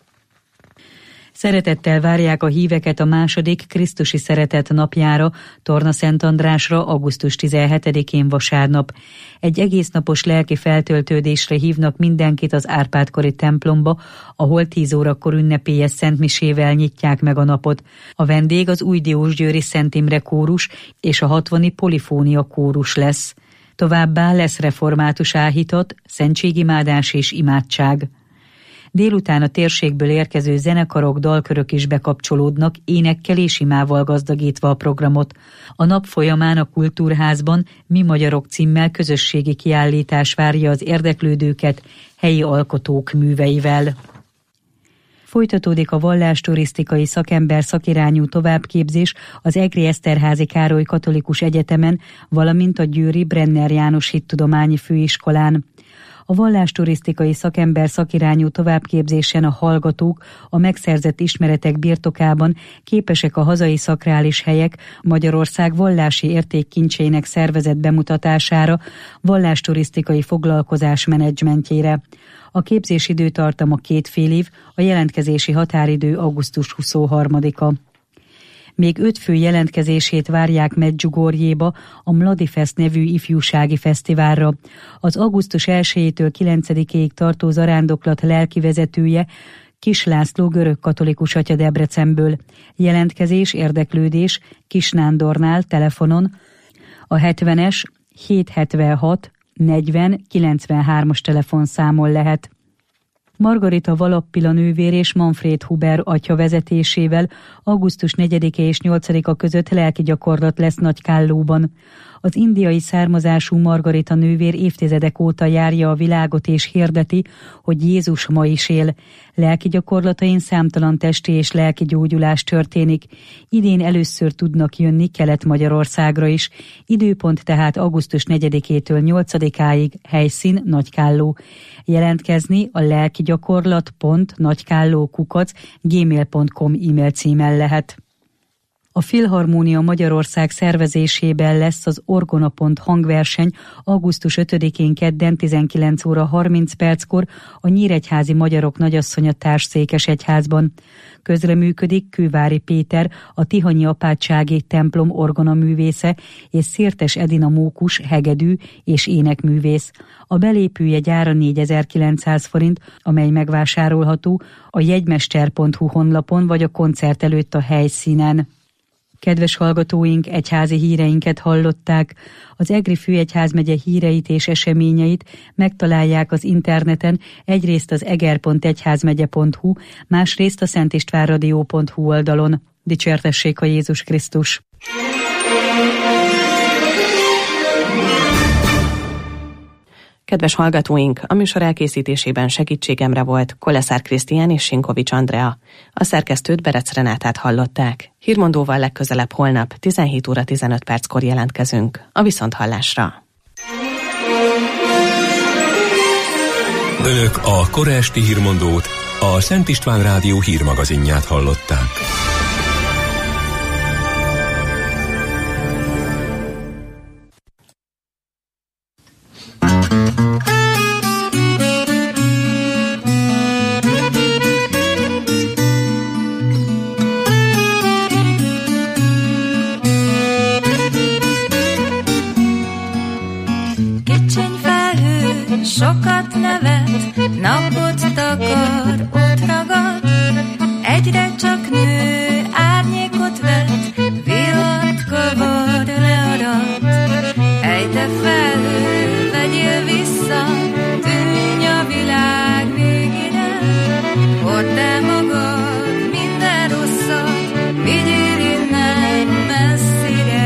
[SPEAKER 2] Szeretettel várják a híveket a második Krisztusi Szeretet napjára, Torna Szent Andrásra, augusztus tizenhetedikén vasárnap. Egy egésznapos lelki feltöltődésre hívnak mindenkit az Árpád-kori templomba, ahol tíz órakor ünnepélyes szentmisével nyitják meg a napot. A vendég az új diósgyőri Szent Imre kórus és a hatvani Polifónia kórus lesz. Továbbá lesz református áhítat, szentségimádás és imádság. Délután a térségből érkező zenekarok, dalkörök is bekapcsolódnak, énekkel és imával gazdagítva a programot. A nap folyamán a Kultúrházban Mi Magyarok címmel közösségi kiállítás várja az érdeklődőket helyi alkotók műveivel. Folytatódik a vallásturisztikai szakember szakirányú továbbképzés az Egri Eszterházy Károly Katolikus Egyetemen, valamint a győri Brenner János Hittudományi Főiskolán. A vallásturisztikai szakember szakirányú továbbképzésen a hallgatók a megszerzett ismeretek birtokában képesek a hazai szakrális helyek, Magyarország vallási értékkincseinek szervezett bemutatására, vallásturisztikai foglalkozás menedzsmentjére. A képzés időtartama két fél év, a jelentkezési határidő augusztus huszonharmadika. Még öt fő jelentkezését várják Medjugorjéba a Mladifest nevű ifjúsági fesztiválra. Az augusztus elsejétől kilencedikéig tartó zarándoklat lelkivezetője, Kis László görögkatolikus atya Debrecenből. Jelentkezés, érdeklődés Kis Nándornál telefonon a hetvenes hétszázhetvenhat negyven kilencvenhármas telefonszámon lehet. Margarita Valappila nővér és Manfred Huber atya vezetésével augusztus negyedike és nyolcadika között lelki gyakorlat lesz Nagykállóban. Az indiai származású Margarita nővér évtizedek óta járja a világot és hirdeti, hogy Jézus ma is él. Lelki gyakorlatain számtalan testi és lelki gyógyulás történik. Idén először tudnak jönni Kelet-Magyarországra is. Időpont tehát augusztus negyedikétől nyolcadikáig, helyszín Nagykálló. Jelentkezni a lelkigyakorlat pont nagykálló kukac gmail pont com e-mail címen lehet. A Filharmónia Magyarország szervezésében lesz az Orgonapont hangverseny augusztus ötödikén kedden tizenkilenc óra harminc perckor a Nyíregyházi Magyarok Nagyasszonya Társszékesegyházban. Közreműködik Kővári Péter, a Tihanyi Apátsági templom orgonaművésze, és Szirtes Edina Mókus hegedű és énekművész. A belépőjegy ára négyezer-kilencszáz forint, amely megvásárolható a jegymester pont hu honlapon vagy a koncert előtt a helyszínen. Kedves hallgatóink, egyházi híreinket hallották. Az Egri Főegyházmegye híreit és eseményeit megtalálják az interneten, egyrészt az eger pont egyházmegye pont hu, másrészt a szentistvánradio pont hu oldalon. Dicsértessék a Jézus Krisztus!
[SPEAKER 6] Kedves hallgatóink, a műsor elkészítésében segítségemre volt Koleszár Krisztián és Sinkovics Andrea. A szerkesztőt Berec Renátát hallották. Hírmondóval legközelebb holnap tizenhét óra tizenöt perckor jelentkezünk. A viszonthallásra.
[SPEAKER 1] Önök a kora esti hírmondót, a Szent István Rádió hírmagazinját hallották.
[SPEAKER 13] Sokat nevet, napot takar, ott ragad, egyre csak nő, árnyékot vet, villant kavar, learat. Ejte felhő, vegyél vissza, tűnj a világ végére, hord el magad, minden rosszat, vigyél innen messzire.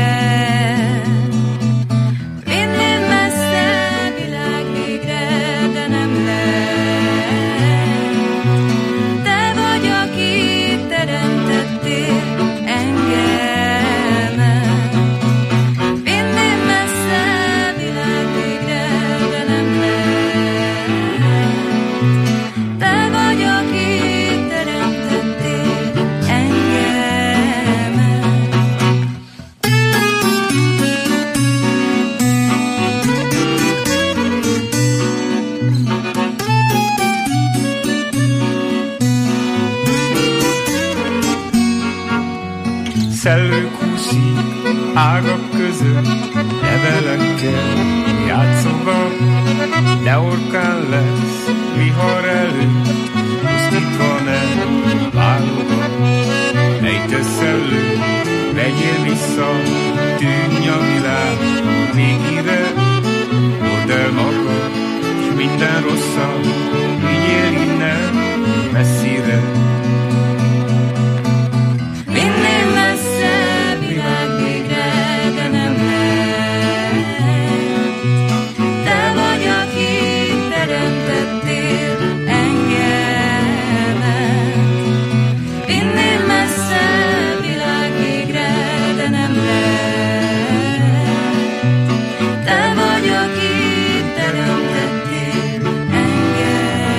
[SPEAKER 14] Szellők húszik ágak között, levelekkel játszogat, de orkán lesz vihar előtt, pusztítva nem válogat. Ejtő szellő, vegyél vissza, tűnj a világ végére, hord el magad, s minden rosszat, vigyél innen messzire.
[SPEAKER 13] Te vagy, aki teremtettél engem.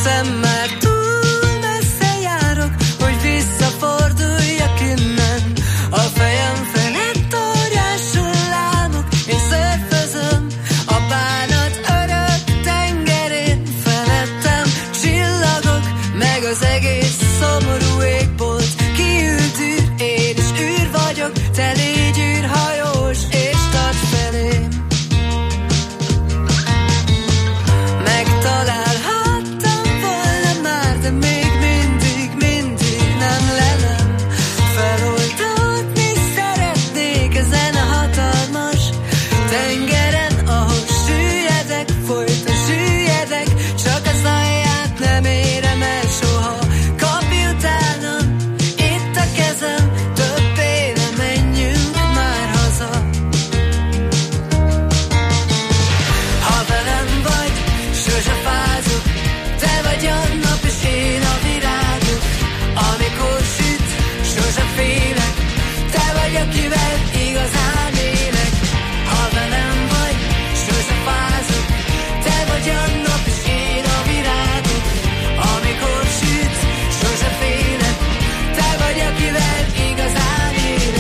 [SPEAKER 15] Szerintem már túl messze járok, hogy visszaforduljak innen. A fejem felett óriásul álmok, én szörfözöm a bánat örök tengerén. Felettem csillagok, meg az egész szomorú égbolt. Kiült űr, én is űr vagyok, te légy űrhajós, és tart felém. Megtalálhattam volna már, de még mindig, mindig nem lelem. Feloldódni szeretnék ezen a hatalmas tengeren, ahol süllyedek, folyton süllyedek, csak az alját nem érem el soha. Kapj utánam, itt a kezem, többé nem menjünk már haza. Ha velem vagy, sose fázok, te vagy a nap és én a virágok. Amikor süt, sose félek, te vagy akivel igazán élek. Ha velem vagy, sose fázok, te vagy a nap és én a virágok. Amikor süt, sose félek, te vagy akivel igazán élek.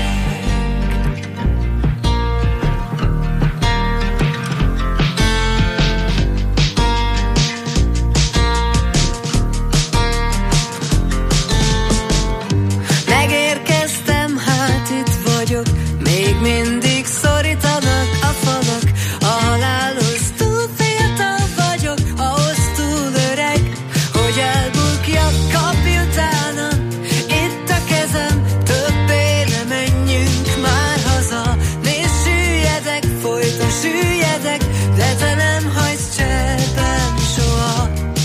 [SPEAKER 15] Megérkeztem, hát itt vagyok, még mindig szorítanak a falak. A halálhoz túl fiatal vagyok, ahhoz túl öreg, hogy elbukjak. Kapj utánam, itt a kezem, többé nem menjünk már haza. Nézd, süllyedek, folyton süllyedek, de te nem hagysz cserben soha.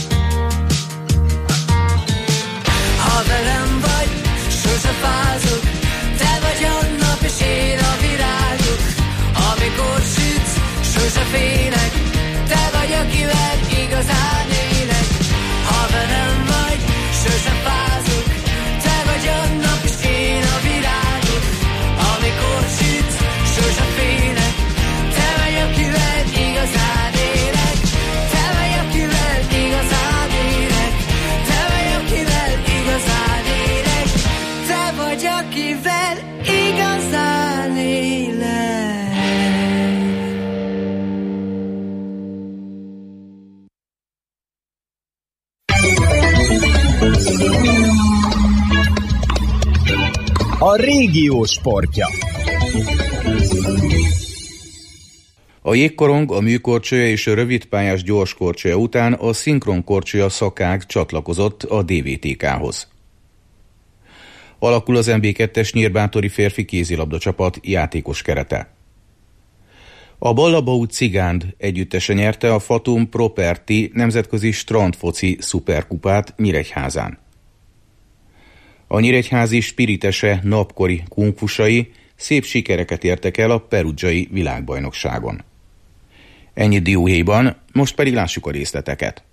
[SPEAKER 15] Ha velem vagy, sose fázok, te vagy a nap és én a virágok. Amikor sütsz, sose félek, te vagy akivel igazán élek. Ha velem vagy, sose fázok, te vagy a nap és én a virágok. Amikor sütsz, sose félek, te vagy akivel igazán élek. Te vagy akivel igazán élek. Te vagy akivel igazán élek. Te vagy akivel igazán élek.
[SPEAKER 16] A régió sportja.
[SPEAKER 17] A jégkorong, a műkorcsolya és a rövidpályás gyorskorcsolya után a szinkronkorcsolya szakág csatlakozott a dé vé té ká-hoz. Alakul az em bé kettes nyírbátori férfi kézilabda csapat játékos kerete. A Ballabau Cigánd együttese nyerte a Fatum Property nemzetközi strandfoci szuperkupát Nyíregyházán. A nyíregyházi spiritese napkori kungfusai szép sikereket értek el a perugiai világbajnokságon. Ennyi dióhéjban, most pedig lássuk a részleteket.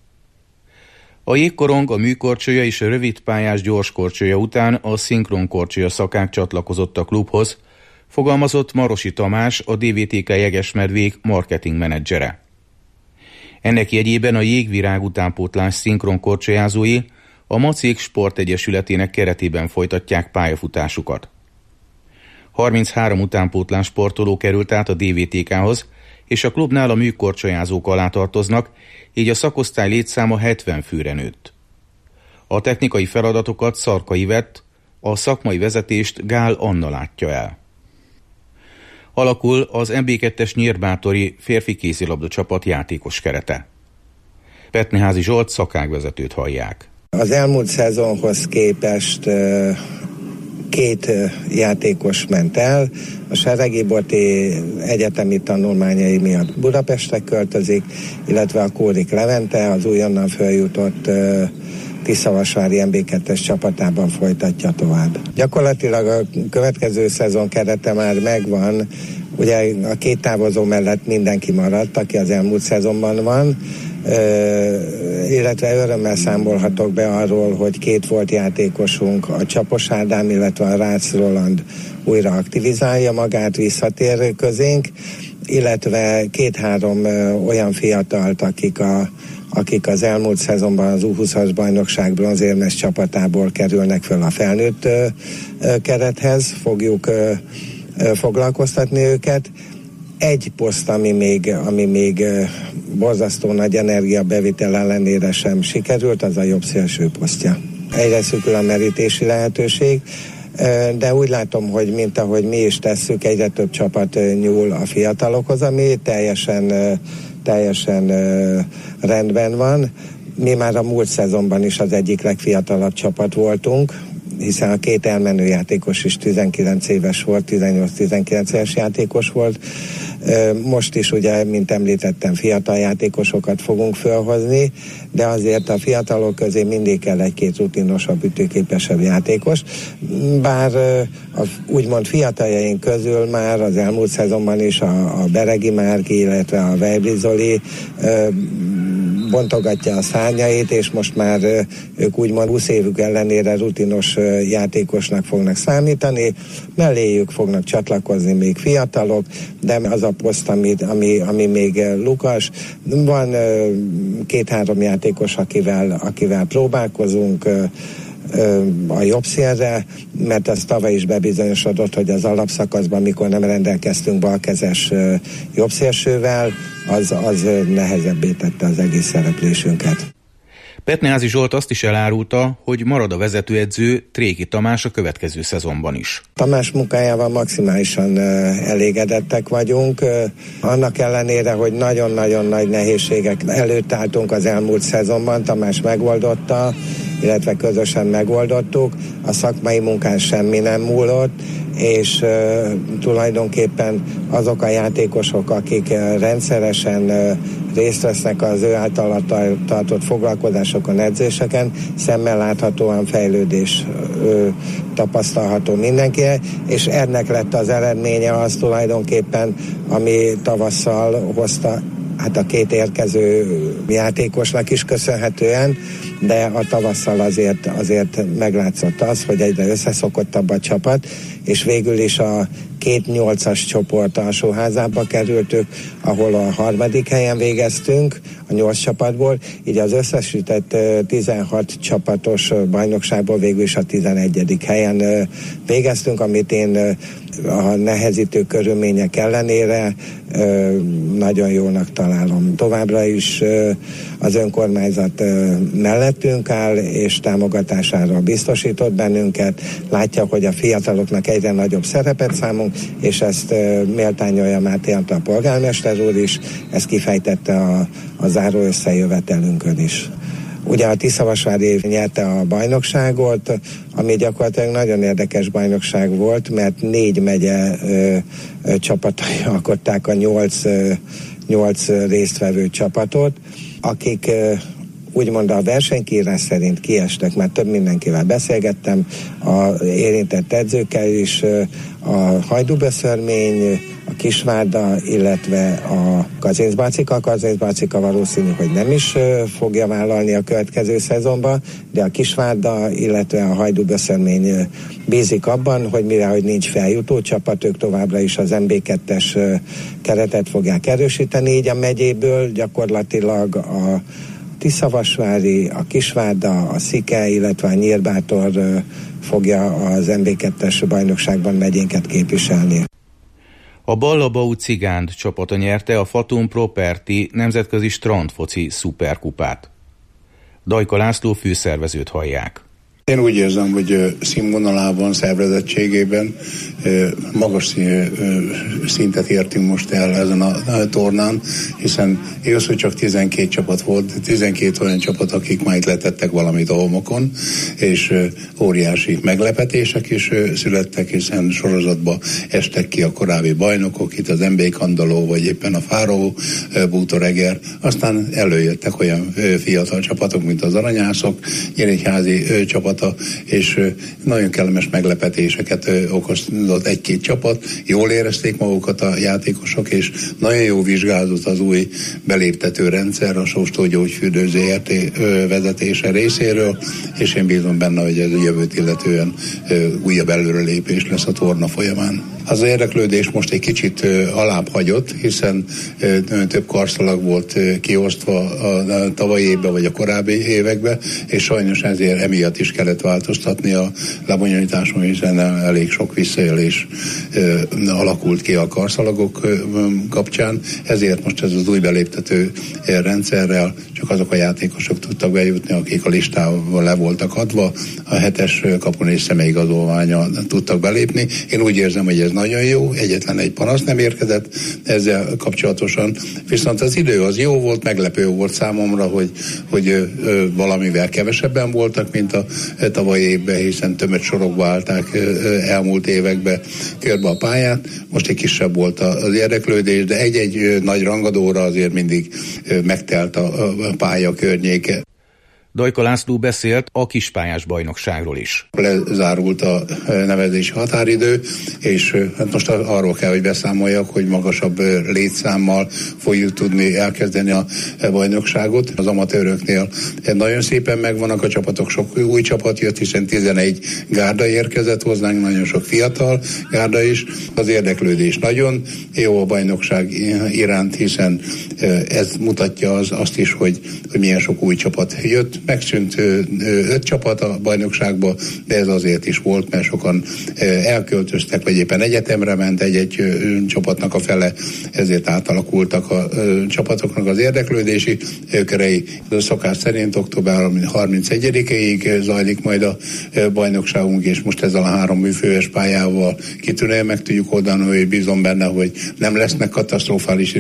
[SPEAKER 17] A jégkorong, a műkorcsolya és a rövidpályás gyorskorcsolya után a szinkronkorcsolya szakák csatlakozott a klubhoz, fogalmazott Marosi Tamás, a dé vé té ká Jegesmedvék marketing menedzsere. Ennek jegyében a jégvirág utánpótlás szinkronkorcsolyázói a Macék Sportegyesületének keretében folytatják pályafutásukat. harminchárom utánpótlás sportoló került át a dé vé té ká-hoz, és a klubnál a műkorcsolyázók alá tartoznak, így a szakosztály létszáma hetven főre nőtt. A technikai feladatokat Szarkai vett, a szakmai vezetést Gál Anna látja el. Alakul az em bé kettes nyírbátori férfi kézilabda csapat játékos kerete. Petneházi Zsolt szakágvezetőt hallják.
[SPEAKER 18] Az elmúlt szezonhoz képest két játékos ment el, a Seregi Boti egyetemi tanulmányai miatt Budapestre költözik, illetve a Kórik Levente az újonnan feljutott Tiszavasvári em bé kettes csapatában folytatja tovább. Gyakorlatilag a következő szezon kerete már megvan, ugye a két távozó mellett mindenki maradt, aki az elmúlt szezonban van, Uh, illetve örömmel számolhatok be arról, hogy két volt játékosunk, a Csapos Ádám, illetve a Rácz Roland újra aktivizálja magát, visszatér közénk, illetve két-három olyan fiatalt, akik, a, akik az elmúlt szezonban az U húszas bajnokság bronzérmes csapatából kerülnek föl a felnőtt kerethez, fogjuk foglalkoztatni őket. Egy poszt, ami még, ami még borzasztó nagy energiabevitel ellenére sem sikerült, az a jobb szélső posztja. Egyre szűkül a merítési lehetőség, de úgy látom, hogy mint ahogy mi is tesszük, egyre több csapat nyúl a fiatalokhoz, ami teljesen, teljesen rendben van. Mi már a múlt szezonban is az egyik legfiatalabb csapat voltunk, hiszen a két elmenő játékos is tizenkilenc éves volt, tizennyolc-tizenkilenc éves játékos volt. Most is ugye, mint említettem, fiatal játékosokat fogunk felhozni, de azért a fiatalok közé mindig kell egy-két rutinosabb, ütőképesebb játékos. Bár a úgymond fiataljaink közül már az elmúlt szezonban is a, a Beregi Márki, illetve a Weibli Zoli bontogatja a szárnyait, és most már ők úgymond húsz évük ellenére rutinos játékosnak fognak számítani, melléjük fognak csatlakozni még fiatalok, de az a poszt, ami, ami, ami még lukas. Van két-három játékos, akivel, akivel próbálkozunk a jobb szélre, mert ez tavaly is bebizonyosodott, hogy az alapszakaszban, mikor nem rendelkeztünk balkezes jobb szélsővel, az, az nehezebbé tette az egész szereplésünket.
[SPEAKER 17] Petneházy Zsolt azt is elárulta, hogy marad a vezetőedző Tréki Tamás a következő szezonban is.
[SPEAKER 18] Tamás munkájával maximálisan elégedettek vagyunk. Annak ellenére, hogy nagyon-nagyon nagy nehézségek előtt álltunk az elmúlt szezonban, Tamás megoldotta, illetve közösen megoldottuk. A szakmai munkán semmi nem múlott, és uh, tulajdonképpen azok a játékosok, akik uh, rendszeresen uh, részt vesznek az ő által tartott foglalkozásokon, edzéseken, szemmel láthatóan fejlődés uh, tapasztalható mindenkinek, és ennek lett az eredménye az tulajdonképpen, ami tavasszal hozta, hát a két érkező játékosnak is köszönhetően, de a tavasszal azért, azért meglátszott az, hogy egyre összeszokottabb a csapat, és végül is a két nyolcas csoport alsóházába kerültük, ahol a harmadik helyen végeztünk, a nyolc csapatból, így az összesített tizenhat csapatos bajnokságból végül is a tizenegyedik helyen végeztünk, amit én a nehezítő körülmények ellenére nagyon jónak találom. Továbbra is az önkormányzat mellettünk áll, és támogatására biztosított bennünket. Látja, hogy a fiataloknak egyre nagyobb szerepet számunk, és ezt méltányolja Máté Antal polgármester úr is, ezt kifejtette a, a záró összejövetelünkön is. Ugye a Tiszavasvári nyerte a bajnokságot, ami gyakorlatilag nagyon érdekes bajnokság volt, mert négy megye ö, ö, csapatai alkották a nyolc, ö, nyolc résztvevő csapatot, akik ö, úgymond a versenykírás szerint kiestek, már több mindenkivel beszélgettem, a érintett edzőkkel is, a Hajdúböszörmény, a Kisvárda, illetve a Kazincbarcika. A Kazincbarcika valószínű, hogy nem is fogja vállalni a következő szezonban, de a Kisvárda, illetve a Hajdúböszörmény bízik abban, hogy mivel hogy nincs feljutó csapat, ők továbbra is az em bé kettes keretet fogják erősíteni, így a megyéből gyakorlatilag a Tiszavasvári, a Kisvárda, a Szike, illetve a Nyírbátor fogja az em bé kettes bajnokságban megyénket képviselni.
[SPEAKER 17] A Ballabau Cigánd csapata nyerte a Fatum Property nemzetközi strandfoci szuperkupát. Dajka László főszervezőt hallják.
[SPEAKER 19] Én úgy érzem, hogy színvonalában, szervezettségében magas szintet értünk most el ezen a tornán, hiszen igaz, hogy csak tizenkét csapat volt, tizenkét olyan csapat, akik már itt letettek valamit a homokon, és óriási meglepetések is születtek, hiszen sorozatba estek ki a korábbi bajnokok, itt az em bé Kandaló, vagy éppen a Fáró Bútoreger, aztán előjöttek olyan fiatal csapatok, mint az Aranyászok, Nyíregyházi csapat, csapata, és nagyon kellemes meglepetéseket okozott egy-két csapat. Jól érezték magukat a játékosok, és nagyon jó vizsgázott az új beléptető rendszer a Sóstó Gyógyfürdő zé er té vezetése részéről, és én bízom benne, hogy ez a jövőt illetően újabb előrelépés lesz a torna folyamán. Az érdeklődés most egy kicsit alább hagyott, hiszen több karszalag volt kiosztva a tavalyi évben vagy a korábbi években, és sajnos ezért emiatt is kellett változtatni a lebonyolításon, hiszen elég sok visszaélés alakult ki a karszalagok kapcsán, ezért most ez az új beléptető rendszerrel csak azok a játékosok tudtak bejutni, akik a listával le voltak adva, a hetes kapun és személyigazolványa tudtak belépni. Én úgy érzem, hogy ez nagyon jó, egyetlen egy panasz nem érkezett ezzel kapcsolatosan, viszont az idő az jó volt, meglepő volt számomra, hogy, hogy ö, valamivel kevesebben voltak, mint a tavalyi évben, hiszen tömött sorokba állták ö, elmúlt években körbe a pályát, most egy kisebb volt az érdeklődés, de egy-egy ö, nagy rangadóra azért mindig ö, megtelt a, a pálya környéke.
[SPEAKER 17] Dajka László beszélt a kispályás bajnokságról is.
[SPEAKER 19] Lezárult a nevezési határidő, és hát most arról kell, hogy beszámoljak, hogy magasabb létszámmal fogjuk tudni elkezdeni a bajnokságot. Az amatőröknél nagyon szépen megvannak a csapatok, sok új csapat jött, hiszen tizenegy gárda érkezett hozzánk, nagyon sok fiatal gárda is. Az érdeklődés nagyon jó a bajnokság iránt, hiszen ez mutatja az, azt is, hogy, hogy milyen sok új csapat jött. Megszűnt öt csapat a bajnokságba, de ez azért is volt, mert sokan elköltöztek, vagy éppen egyetemre ment egy-egy csapatnak a fele, ezért átalakultak a csapatoknak az érdeklődési körei. A szokás szerint október harmincegyedikéig zajlik majd a bajnokságunk, és most ezzel a három műfős pályával kitűnően meg tudjuk oldani, hogy bízom benne, hogy nem lesznek katasztrofális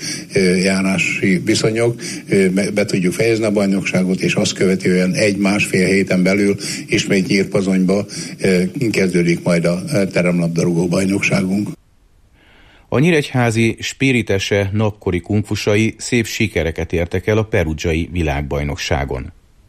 [SPEAKER 19] időjárási viszonyok, be tudjuk fejezni a bajnokságot, és azt követően egy-másfél héten belül ismét Nyírpazonyba kezdődik majd a teremlabdarúgó bajnokságunk.
[SPEAKER 17] A nyíregyházi spiritese napkori kungfusai szép sikereket értek el a perugiai világbajnokságon.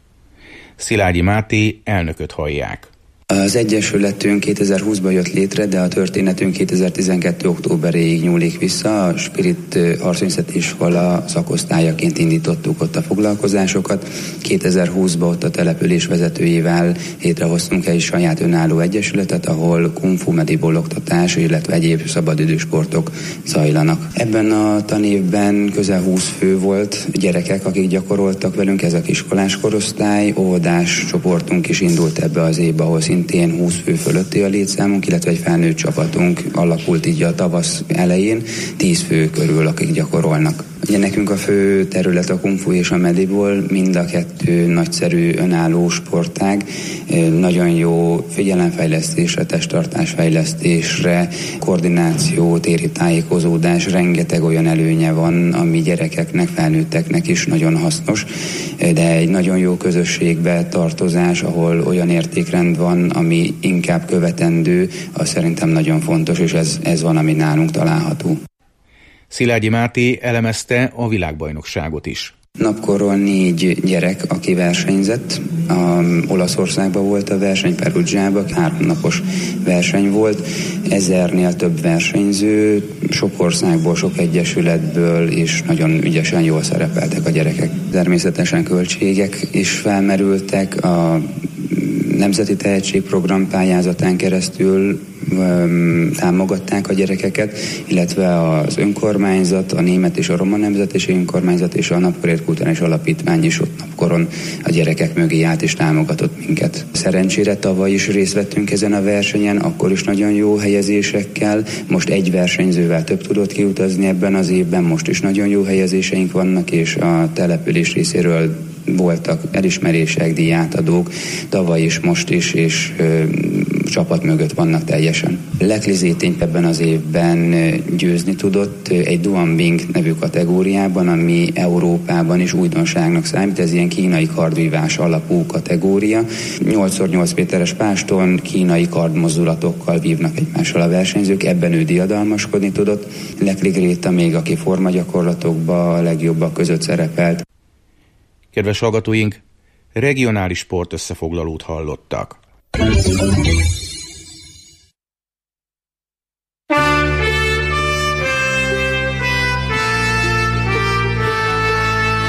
[SPEAKER 17] Szilágyi Máté elnököt hallják.
[SPEAKER 20] Az Egyesületünk kétezer-húszban jött létre, de a történetünk kétezer-tizenkettő októberéig nyúlik vissza. A Spirit harcművészeti iskola szakosztályaként indítottuk ott a foglalkozásokat. kétezer-húszban ott a település vezetőjével létrehoztunk egy saját önálló egyesületet, ahol kung-fu, medibol oktatás, illetve egyéb szabadidősportok zajlanak. Ebben a tanévben közel húsz fő volt gyerekek, akik gyakoroltak velünk, ez a kiskolás korosztály, óvodás csoportunk is indult ebbe az évbe, ahol szintén húsz fő fölötti a létszámunk, illetve egy felnőtt csapatunk alakult így a tavasz elején, tíz fő körül, akik gyakorolnak. Ugye nekünk a fő terület a kung fu és a medibol, mind a kettő nagyszerű önálló sportág, nagyon jó figyelemfejlesztésre, testtartásfejlesztésre, koordináció, téri tájékozódás, rengeteg olyan előnye van, ami gyerekeknek, felnőtteknek is nagyon hasznos, de egy nagyon jó közösségbe tartozás, ahol olyan értékrend van, ami inkább követendő, az szerintem nagyon fontos, és ez, ez van, ami nálunk található.
[SPEAKER 17] Szilágyi Máté elemezte a világbajnokságot is.
[SPEAKER 20] Napkorról négy gyerek, aki versenyzett. A, Olaszországban volt a verseny, Perugiában, három napos verseny volt. Ezernél több versenyző, sok országból, sok egyesületből, és nagyon ügyesen jól szerepeltek a gyerekek. Természetesen költségek is felmerültek, a Nemzeti Tehetségprogram pályázatán keresztül um, támogatták a gyerekeket, illetve az önkormányzat, a német és a roma nemzetiség önkormányzat és a Napkorért Kulturális Alapítvány is ott napkoron a gyerekek mögé állt és támogatott minket. Szerencsére tavaly is részt vettünk ezen a versenyen, akkor is nagyon jó helyezésekkel, most egy versenyzővel több tudott kiutazni ebben az évben, most is nagyon jó helyezéseink vannak, és a település részéről voltak elismerések, díjátadók, tavaly is, most is, és ö, csapat mögött vannak teljesen. Lekli Zétény ebben az évben győzni tudott egy Duanbing nevű kategóriában, ami Európában is újdonságnak számít, ez ilyen kínai kardvívás alapú kategória. nyolc szor nyolc méteres páston kínai kardmozdulatokkal vívnak egymással a versenyzők, ebben ő diadalmaskodni tudott. Lekli Gréta még, aki formagyakorlatokban a legjobbak között szerepelt.
[SPEAKER 17] Kedves hallgatóink, Regionális sport összefoglalót hallottak.